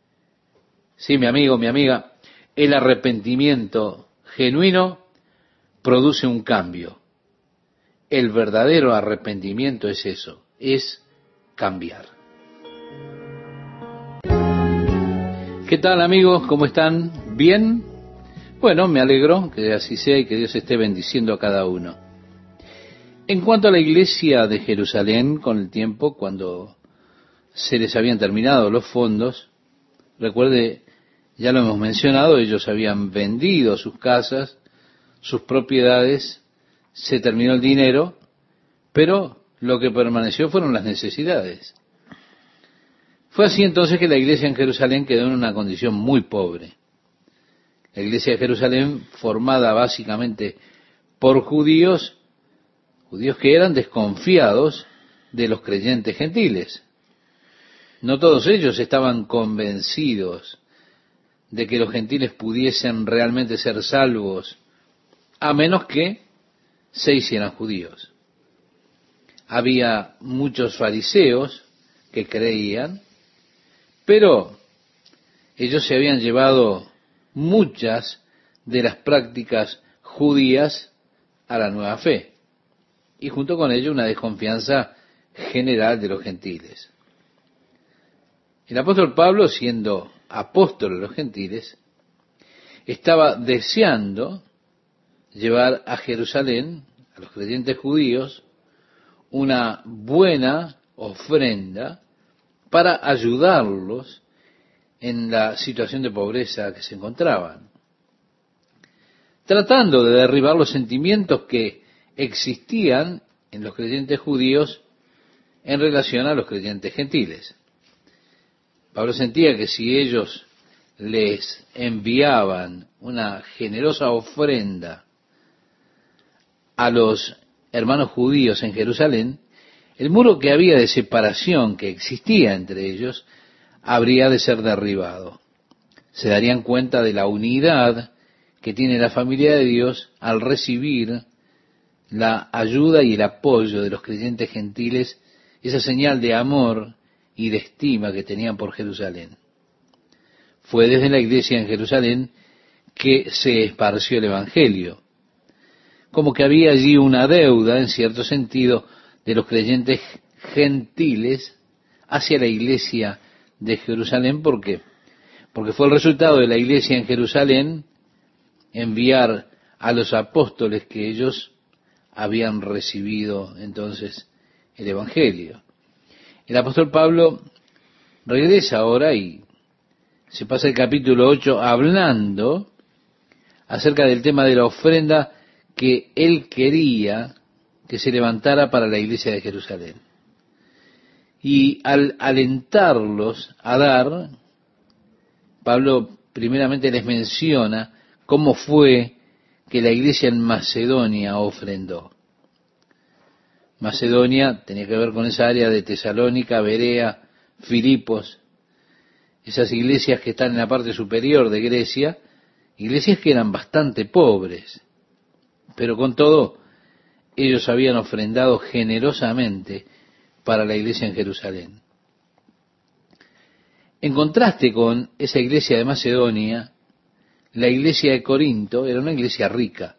Sí, mi amigo, mi amiga, el arrepentimiento genuino produce un cambio. El verdadero arrepentimiento es eso, es cambiar. ¿Qué tal, amigos? ¿Cómo están? ¿Bien? Bueno, me alegro que así sea y que Dios esté bendiciendo a cada uno. En cuanto a la iglesia de Jerusalén, con el tiempo, cuando se les habían terminado los fondos, recuerde, ya lo hemos mencionado, ellos habían vendido sus casas, sus propiedades, se terminó el dinero, pero lo que permaneció fueron las necesidades. Fue así entonces que la iglesia en Jerusalén quedó en una condición muy pobre. La iglesia de Jerusalén, formada básicamente por judíos, judíos que eran desconfiados de los creyentes gentiles. No todos ellos estaban convencidos de que los gentiles pudiesen realmente ser salvos, a menos que se hicieran judíos. Había muchos fariseos que creían, pero ellos se habían llevado muchas de las prácticas judías a la nueva fe, y junto con ello una desconfianza general de los gentiles. El apóstol Pablo, siendo apóstol de los gentiles, estaba deseando llevar a Jerusalén, a los creyentes judíos, una buena ofrenda para ayudarlos en la situación de pobreza que se encontraban, tratando de derribar los sentimientos que existían en los creyentes judíos en relación a los creyentes gentiles. Pablo sentía que si ellos les enviaban una generosa ofrenda a los hermanos judíos en Jerusalén, el muro que había de separación que existía entre ellos habría de ser derribado. Se darían cuenta de la unidad que tiene la familia de Dios al recibir la ayuda y el apoyo de los creyentes gentiles, esa señal de amor y de estima que tenían por Jerusalén. Fue desde la iglesia en Jerusalén que se esparció el Evangelio. Como que había allí una deuda, en cierto sentido, de los creyentes gentiles hacia la iglesia de Jerusalén, porque porque fue el resultado de la iglesia en Jerusalén enviar a los apóstoles que ellos habían recibido entonces el Evangelio. El apóstol Pablo regresa ahora y se pasa el capítulo ocho hablando acerca del tema de la ofrenda que él quería que se levantara para la iglesia de Jerusalén. Y al alentarlos a dar, Pablo primeramente les menciona cómo fue que la iglesia en Macedonia ofrendó. Macedonia tenía que ver con esa área de Tesalónica, Berea, Filipos, esas iglesias que están en la parte superior de Grecia, iglesias que eran bastante pobres, pero con todo ellos habían ofrendado generosamente para la iglesia en Jerusalén. En contraste con esa iglesia de Macedonia, la iglesia de Corinto era una iglesia rica.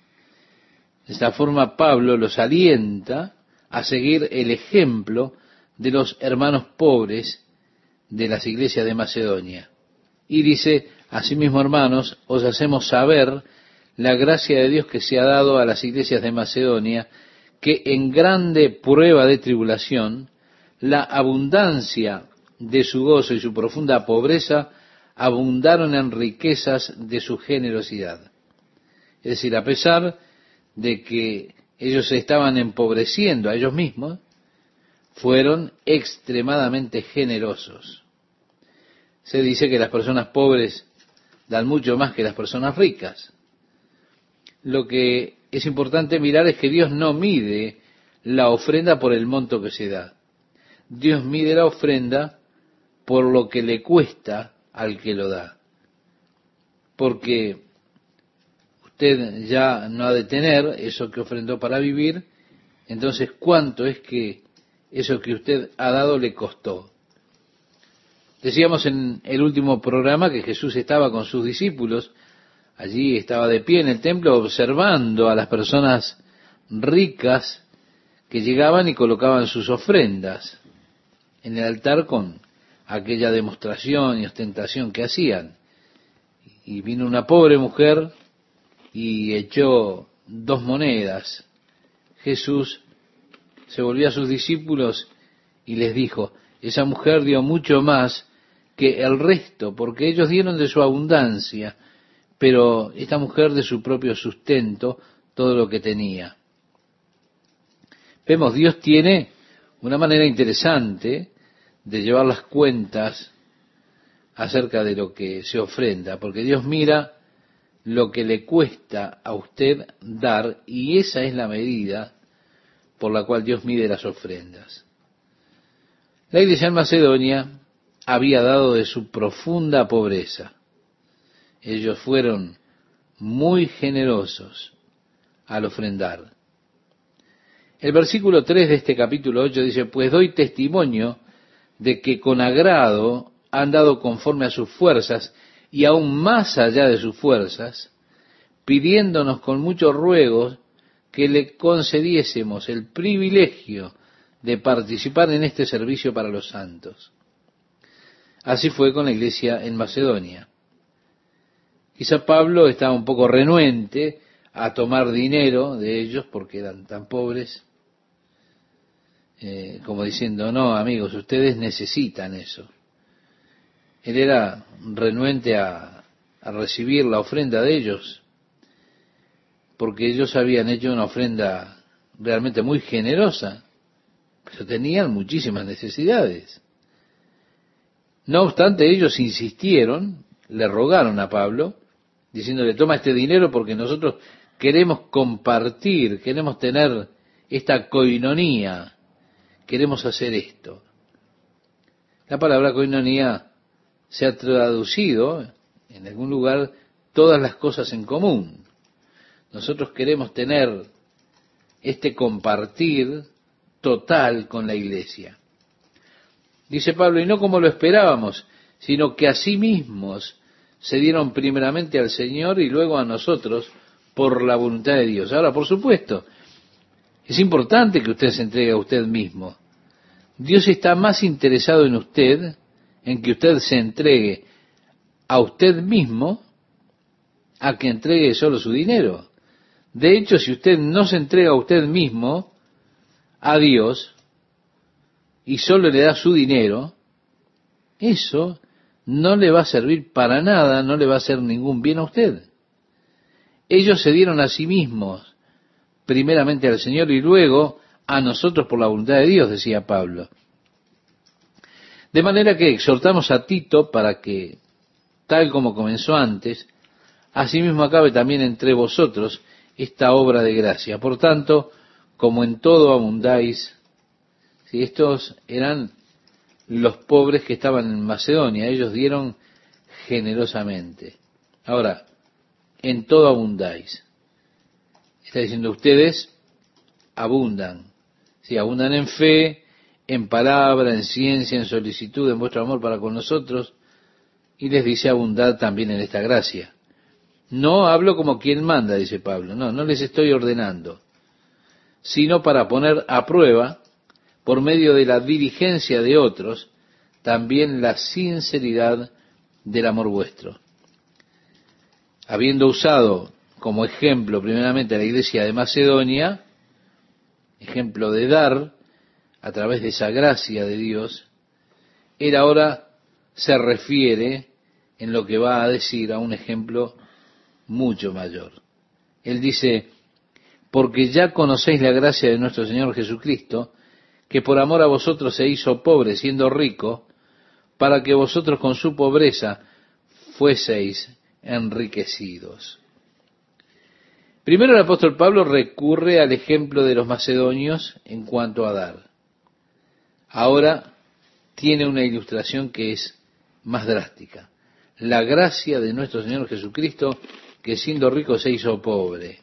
De esta forma Pablo los alienta a seguir el ejemplo de los hermanos pobres de las iglesias de Macedonia. Y dice, asimismo, hermanos, os hacemos saber la gracia de Dios que se ha dado a las iglesias de Macedonia, que en grande prueba de tribulación, la abundancia de su gozo y su profunda pobreza abundaron en riquezas de su generosidad. Es decir, a pesar de que ellos se estaban empobreciendo a ellos mismos, fueron extremadamente generosos. Se dice que las personas pobres dan mucho más que las personas ricas. Lo que es importante mirar es que Dios no mide la ofrenda por el monto que se da. Dios mide la ofrenda por lo que le cuesta al que lo da. Porque usted ya no ha de tener eso que ofrendó para vivir, entonces ¿cuánto es que eso que usted ha dado le costó? Decíamos en el último programa que Jesús estaba con sus discípulos, allí estaba de pie en el templo observando a las personas ricas que llegaban y colocaban sus ofrendas en el altar con aquella demostración y ostentación que hacían. Y vino una pobre mujer y echó dos monedas. Jesús se volvió a sus discípulos y les dijo, esa mujer dio mucho más que el resto, porque ellos dieron de su abundancia, pero esta mujer de su propio sustento, todo lo que tenía. Vemos, Dios tiene una manera interesante de llevar las cuentas acerca de lo que se ofrenda, porque Dios mira lo que le cuesta a usted dar, y esa es la medida por la cual Dios mide las ofrendas. La iglesia en Macedonia había dado de su profunda pobreza. Ellos fueron muy generosos al ofrendar. El versículo tres de este capítulo ocho dice, pues doy testimonio de que con agrado han dado conforme a sus fuerzas y aún más allá de sus fuerzas, pidiéndonos con muchos ruegos que le concediésemos el privilegio de participar en este servicio para los santos. Así fue con la iglesia en Macedonia. Quizá Pablo estaba un poco renuente a tomar dinero de ellos porque eran tan pobres, eh, como diciendo, no, amigos, ustedes necesitan eso. Él era renuente a, a recibir la ofrenda de ellos, porque ellos habían hecho una ofrenda realmente muy generosa, pero tenían muchísimas necesidades. No obstante, ellos insistieron, le rogaron a Pablo, diciéndole, toma este dinero porque nosotros queremos compartir, queremos tener esta coinonía, queremos hacer esto. La palabra coinonía se ha traducido en algún lugar todas las cosas en común. Nosotros queremos tener este compartir total con la iglesia. Dice Pablo, y no como lo esperábamos, sino que a sí mismos se dieron primeramente al Señor y luego a nosotros por la voluntad de Dios. Ahora, por supuesto, es importante que usted se entregue a usted mismo. Dios está más interesado en usted, en que usted se entregue a usted mismo a que entregue solo su dinero. De hecho, si usted no se entrega a usted mismo, a Dios, y solo le da su dinero, eso no le va a servir para nada, no le va a hacer ningún bien a usted. Ellos se dieron a sí mismos, primeramente al Señor y luego a nosotros por la voluntad de Dios, decía Pablo. De manera que exhortamos a Tito para que, tal como comenzó antes, asimismo acabe también entre vosotros esta obra de gracia. Por tanto, como en todo abundáis, si estos eran los pobres que estaban en Macedonia, ellos dieron generosamente. Ahora, en todo abundáis. Está diciendo, ustedes abundan. Si abundan en fe, en palabra, en ciencia, en solicitud, en vuestro amor para con nosotros, y les dice abundad también en esta gracia. No hablo como quien manda, dice Pablo, no, no les estoy ordenando, sino para poner a prueba, por medio de la diligencia de otros, también la sinceridad del amor vuestro. Habiendo usado como ejemplo primeramente a la iglesia de Macedonia, ejemplo de dar a través de esa gracia de Dios, él ahora se refiere en lo que va a decir a un ejemplo mucho mayor. Él dice, porque ya conocéis la gracia de nuestro Señor Jesucristo, que por amor a vosotros se hizo pobre siendo rico, para que vosotros con su pobreza fueseis enriquecidos. Primero el apóstol Pablo recurre al ejemplo de los macedonios en cuanto a dar. Ahora tiene una ilustración que es más drástica. La gracia de nuestro Señor Jesucristo, que siendo rico se hizo pobre.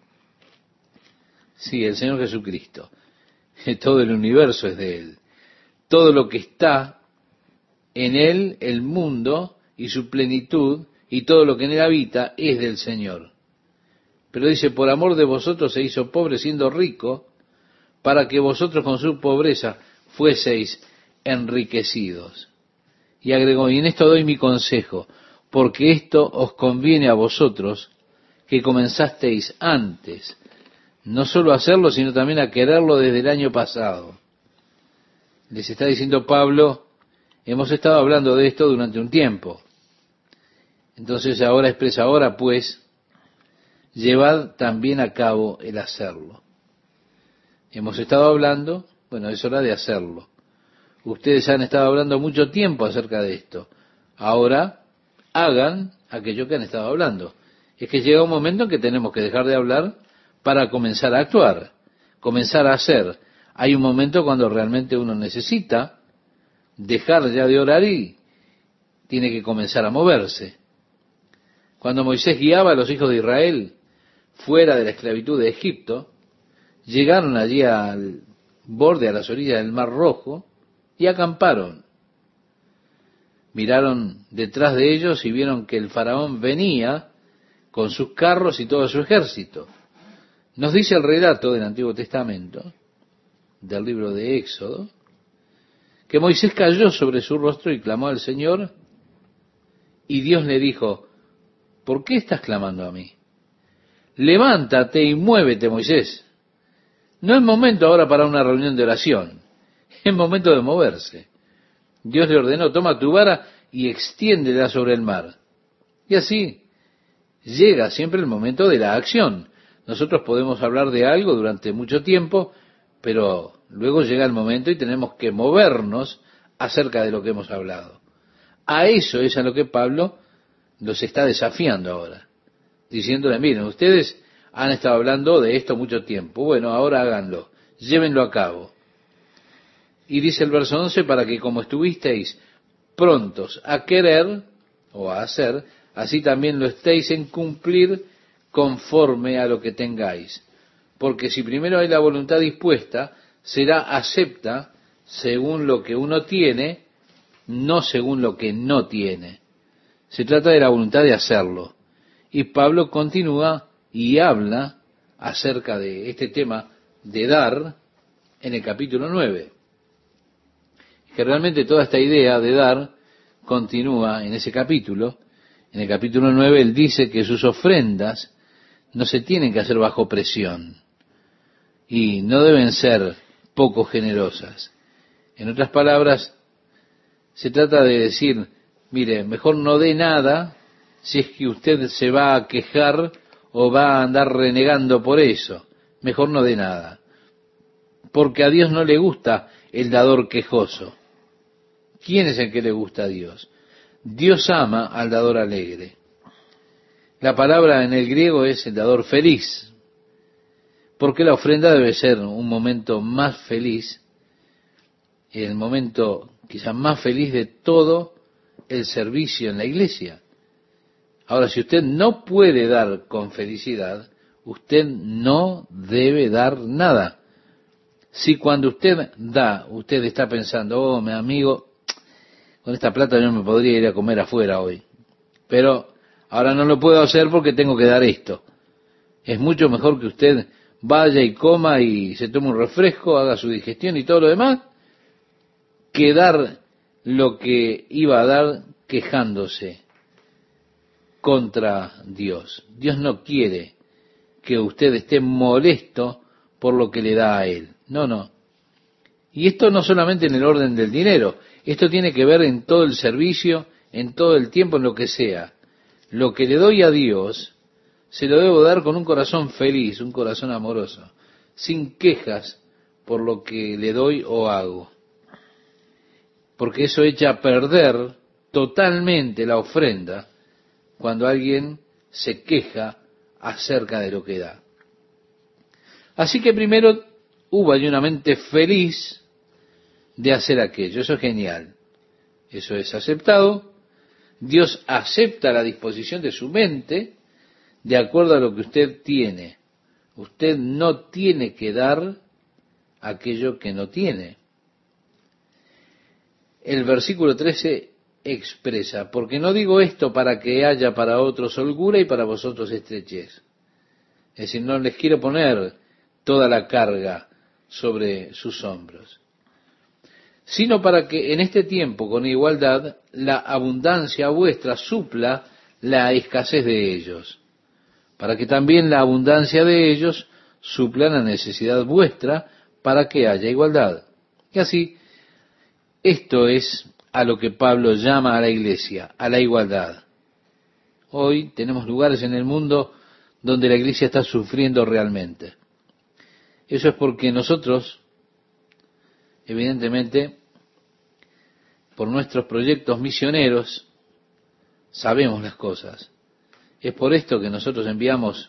Sí, el Señor Jesucristo. Todo el universo es de Él. Todo lo que está en Él, el mundo y su plenitud, y todo lo que en Él habita, es del Señor. Pero dice, por amor de vosotros se hizo pobre siendo rico, para que vosotros con su pobreza fueseis enriquecidos. Y agregó, y en esto doy mi consejo, porque esto os conviene a vosotros, que comenzasteis antes, no solo a hacerlo, sino también a quererlo desde el año pasado. Les está diciendo Pablo, hemos estado hablando de esto durante un tiempo. Entonces ahora expresa, ahora pues, llevad también a cabo el hacerlo. Hemos estado hablando, bueno, es hora de hacerlo. Ustedes han estado hablando mucho tiempo acerca de esto. Ahora hagan aquello que han estado hablando. Es que llega un momento en que tenemos que dejar de hablar para comenzar a actuar, comenzar a hacer. Hay un momento cuando realmente uno necesita dejar ya de orar y tiene que comenzar a moverse. Cuando Moisés guiaba a los hijos de Israel fuera de la esclavitud de Egipto, llegaron allí al borde, a las orillas del Mar Rojo, y acamparon. Miraron detrás de ellos y vieron que el faraón venía con sus carros y todo su ejército. Nos dice el relato del Antiguo Testamento, del libro de Éxodo, que Moisés cayó sobre su rostro y clamó al Señor, y Dios le dijo, ¿por qué estás clamando a mí? Levántate y muévete, Moisés. No es momento ahora para una reunión de oración, es momento de moverse. Dios le ordenó, toma tu vara y extiéndela sobre el mar. Y así llega siempre el momento de la acción. Nosotros podemos hablar de algo durante mucho tiempo, pero luego llega el momento y tenemos que movernos acerca de lo que hemos hablado. A eso es a lo que Pablo los está desafiando ahora, diciéndole, miren, ustedes han estado hablando de esto mucho tiempo, bueno, ahora háganlo, llévenlo a cabo. Y dice el verso once, para que como estuvisteis prontos a querer o a hacer, así también lo estéis en cumplir conforme a lo que tengáis. Porque si primero hay la voluntad dispuesta, será acepta según lo que uno tiene, no según lo que no tiene. Se trata de la voluntad de hacerlo. Y Pablo continúa y habla acerca de este tema de dar en el capítulo nueve. Que realmente toda esta idea de dar continúa en ese capítulo, En el capítulo nueve él dice que sus ofrendas no se tienen que hacer bajo presión y no deben ser poco generosas. En otras palabras, se trata de decir, mire, mejor no dé nada si es que usted se va a quejar o va a andar renegando por eso. Mejor no dé nada. Porque a Dios no le gusta el dador quejoso. ¿Quién es el que le gusta a Dios? Dios ama al dador alegre. La palabra en el griego es el dador feliz. Porque la ofrenda debe ser un momento más feliz, el momento quizás más feliz de todo el servicio en la iglesia. Ahora, si usted no puede dar con felicidad, usted no debe dar nada. Si cuando usted da, usted está pensando, oh, mi amigo, con esta plata yo me podría ir a comer afuera hoy, pero ahora no lo puedo hacer porque tengo que dar esto. Es mucho mejor que usted vaya y coma y se tome un refresco, haga su digestión y todo lo demás, que dar lo que iba a dar quejándose contra Dios. Dios no quiere que usted esté molesto por lo que le da a Él. No, no. Y esto no solamente en el orden del dinero, esto tiene que ver en todo el servicio, en todo el tiempo, en lo que sea. Lo que le doy a Dios, se lo debo dar con un corazón feliz, un corazón amoroso, sin quejas por lo que le doy o hago. Porque eso echa a perder totalmente la ofrenda cuando alguien se queja acerca de lo que da. Así que primero hubo allí una mente feliz de hacer aquello. Eso es genial. Eso es aceptado. Dios acepta la disposición de su mente de acuerdo a lo que usted tiene. Usted no tiene que dar aquello que no tiene. El versículo trece expresa, porque no digo esto para que haya para otros holgura y para vosotros estrechez. Es decir, no les quiero poner toda la carga sobre sus hombros, sino para que en este tiempo, con igualdad, la abundancia vuestra supla la escasez de ellos, para que también la abundancia de ellos supla la necesidad vuestra, para que haya igualdad. Y así, esto es a lo que Pablo llama a la iglesia, a la igualdad. Hoy tenemos lugares en el mundo donde la iglesia está sufriendo realmente. Eso es porque nosotros, evidentemente, por nuestros proyectos misioneros, sabemos las cosas. Es por esto que nosotros enviamos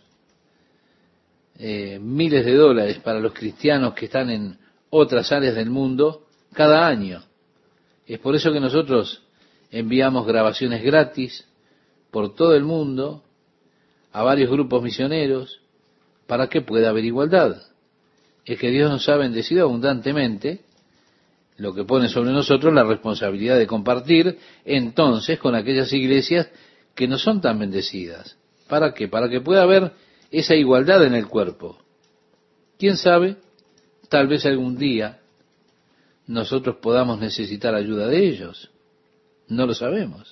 eh, miles de dólares para los cristianos que están en otras áreas del mundo cada año. Es por eso que nosotros enviamos grabaciones gratis por todo el mundo a varios grupos misioneros para que pueda haber igualdad. Es que Dios nos ha bendecido abundantemente, lo que pone sobre nosotros la responsabilidad de compartir entonces con aquellas iglesias que no son tan bendecidas. ¿Para qué? Para que pueda haber esa igualdad en el cuerpo. ¿Quién sabe? Tal vez algún día nosotros podamos necesitar ayuda de ellos. No lo sabemos.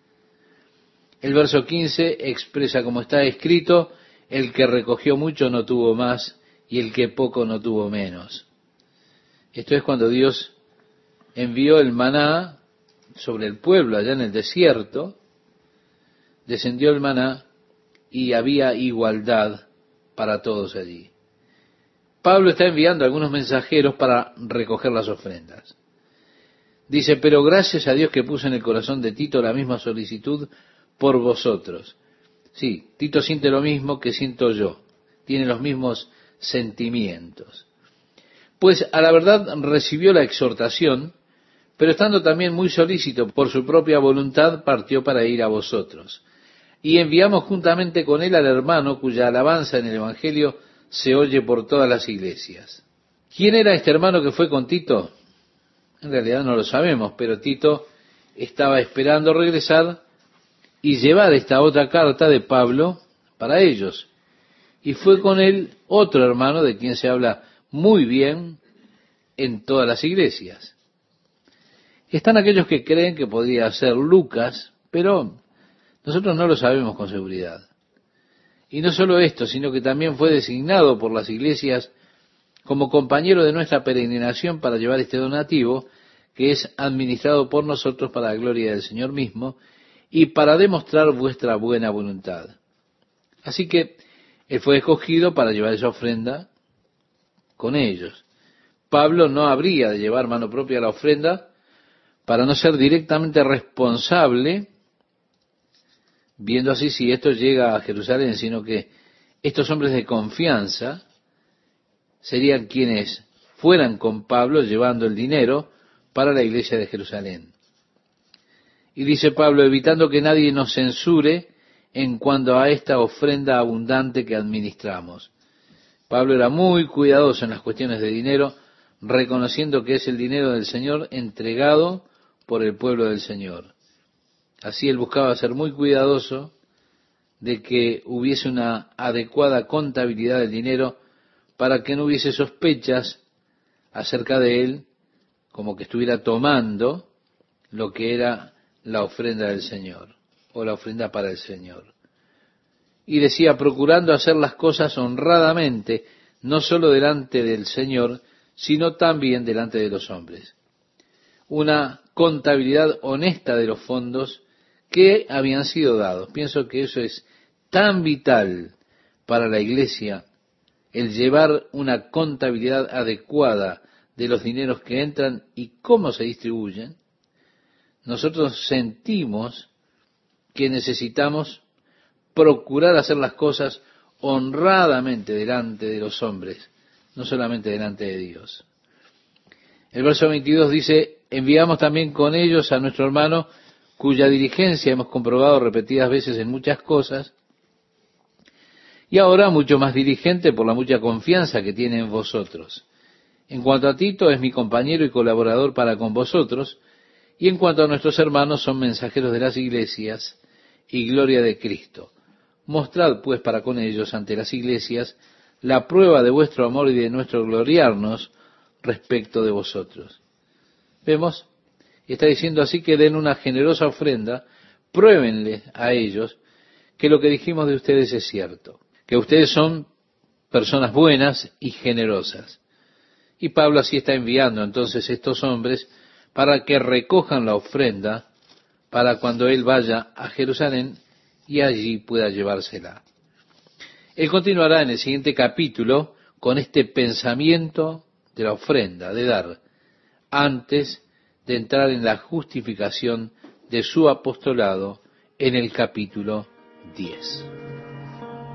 El verso quince expresa como está escrito, el que recogió mucho no tuvo más y el que poco no tuvo menos. Esto es cuando Dios envió el maná sobre el pueblo allá en el desierto, descendió el maná y había igualdad para todos allí. Pablo está enviando a algunos mensajeros para recoger las ofrendas. Dice, pero gracias a Dios que puso en el corazón de Tito la misma solicitud por vosotros. Sí, Tito siente lo mismo que siento yo, tiene los mismos sentimientos. Pues a la verdad recibió la exhortación, pero estando también muy solícito por su propia voluntad, partió para ir a vosotros. Y enviamos juntamente con él al hermano cuya alabanza en el Evangelio se oye por todas las iglesias. ¿Quién era este hermano que fue con Tito? En realidad no lo sabemos, pero Tito estaba esperando regresar y llevar esta otra carta de Pablo para ellos. Y fue con él otro hermano de quien se habla muy bien en todas las iglesias. Están aquellos que creen que podría ser Lucas, pero Nosotros no lo sabemos con seguridad. Y no solo esto, sino que también fue designado por las iglesias como compañero de nuestra peregrinación para llevar este donativo, que es administrado por nosotros para la gloria del Señor mismo y para demostrar vuestra buena voluntad. Así que él fue escogido para llevar esa ofrenda con ellos. Pablo no habría de llevar mano propia la ofrenda para no ser directamente responsable, viendo así si esto llega a Jerusalén, sino que estos hombres de confianza serían quienes fueran con Pablo llevando el dinero para la iglesia de Jerusalén. Y dice Pablo, evitando que nadie nos censure en cuanto a esta ofrenda abundante que administramos. Pablo era muy cuidadoso en las cuestiones de dinero, reconociendo que es el dinero del Señor entregado por el pueblo del Señor. Así él buscaba ser muy cuidadoso de que hubiese una adecuada contabilidad del dinero para que no hubiese sospechas acerca de él, como que estuviera tomando lo que era la ofrenda del Señor, o la ofrenda para el Señor. Y decía, procurando hacer las cosas honradamente, no solo delante del Señor, sino también delante de los hombres. Una contabilidad honesta de los fondos que habían sido dados. Pienso que eso es tan vital para la iglesia, el llevar una contabilidad adecuada de los dineros que entran y cómo se distribuyen. Nosotros sentimos que necesitamos procurar hacer las cosas honradamente delante de los hombres, no solamente delante de Dios. El verso veintidós dice, enviamos también con ellos a nuestro hermano, cuya diligencia hemos comprobado repetidas veces en muchas cosas, y ahora mucho más diligente por la mucha confianza que tiene en vosotros. En cuanto a Tito, es mi compañero y colaborador para con vosotros, y en cuanto a nuestros hermanos, son mensajeros de las iglesias y gloria de Cristo. Mostrad, pues, para con ellos ante las iglesias la prueba de vuestro amor y de nuestro gloriarnos respecto de vosotros. ¿Vemos? Está diciendo así que den una generosa ofrenda, pruébenle a ellos que lo que dijimos de ustedes es cierto, que ustedes son personas buenas y generosas. Y Pablo así está enviando entonces estos hombres para que recojan la ofrenda para cuando él vaya a Jerusalén y allí pueda llevársela. Él continuará en el siguiente capítulo con este pensamiento de la ofrenda, de dar, antes de entrar en la justificación de su apostolado en el capítulo diez.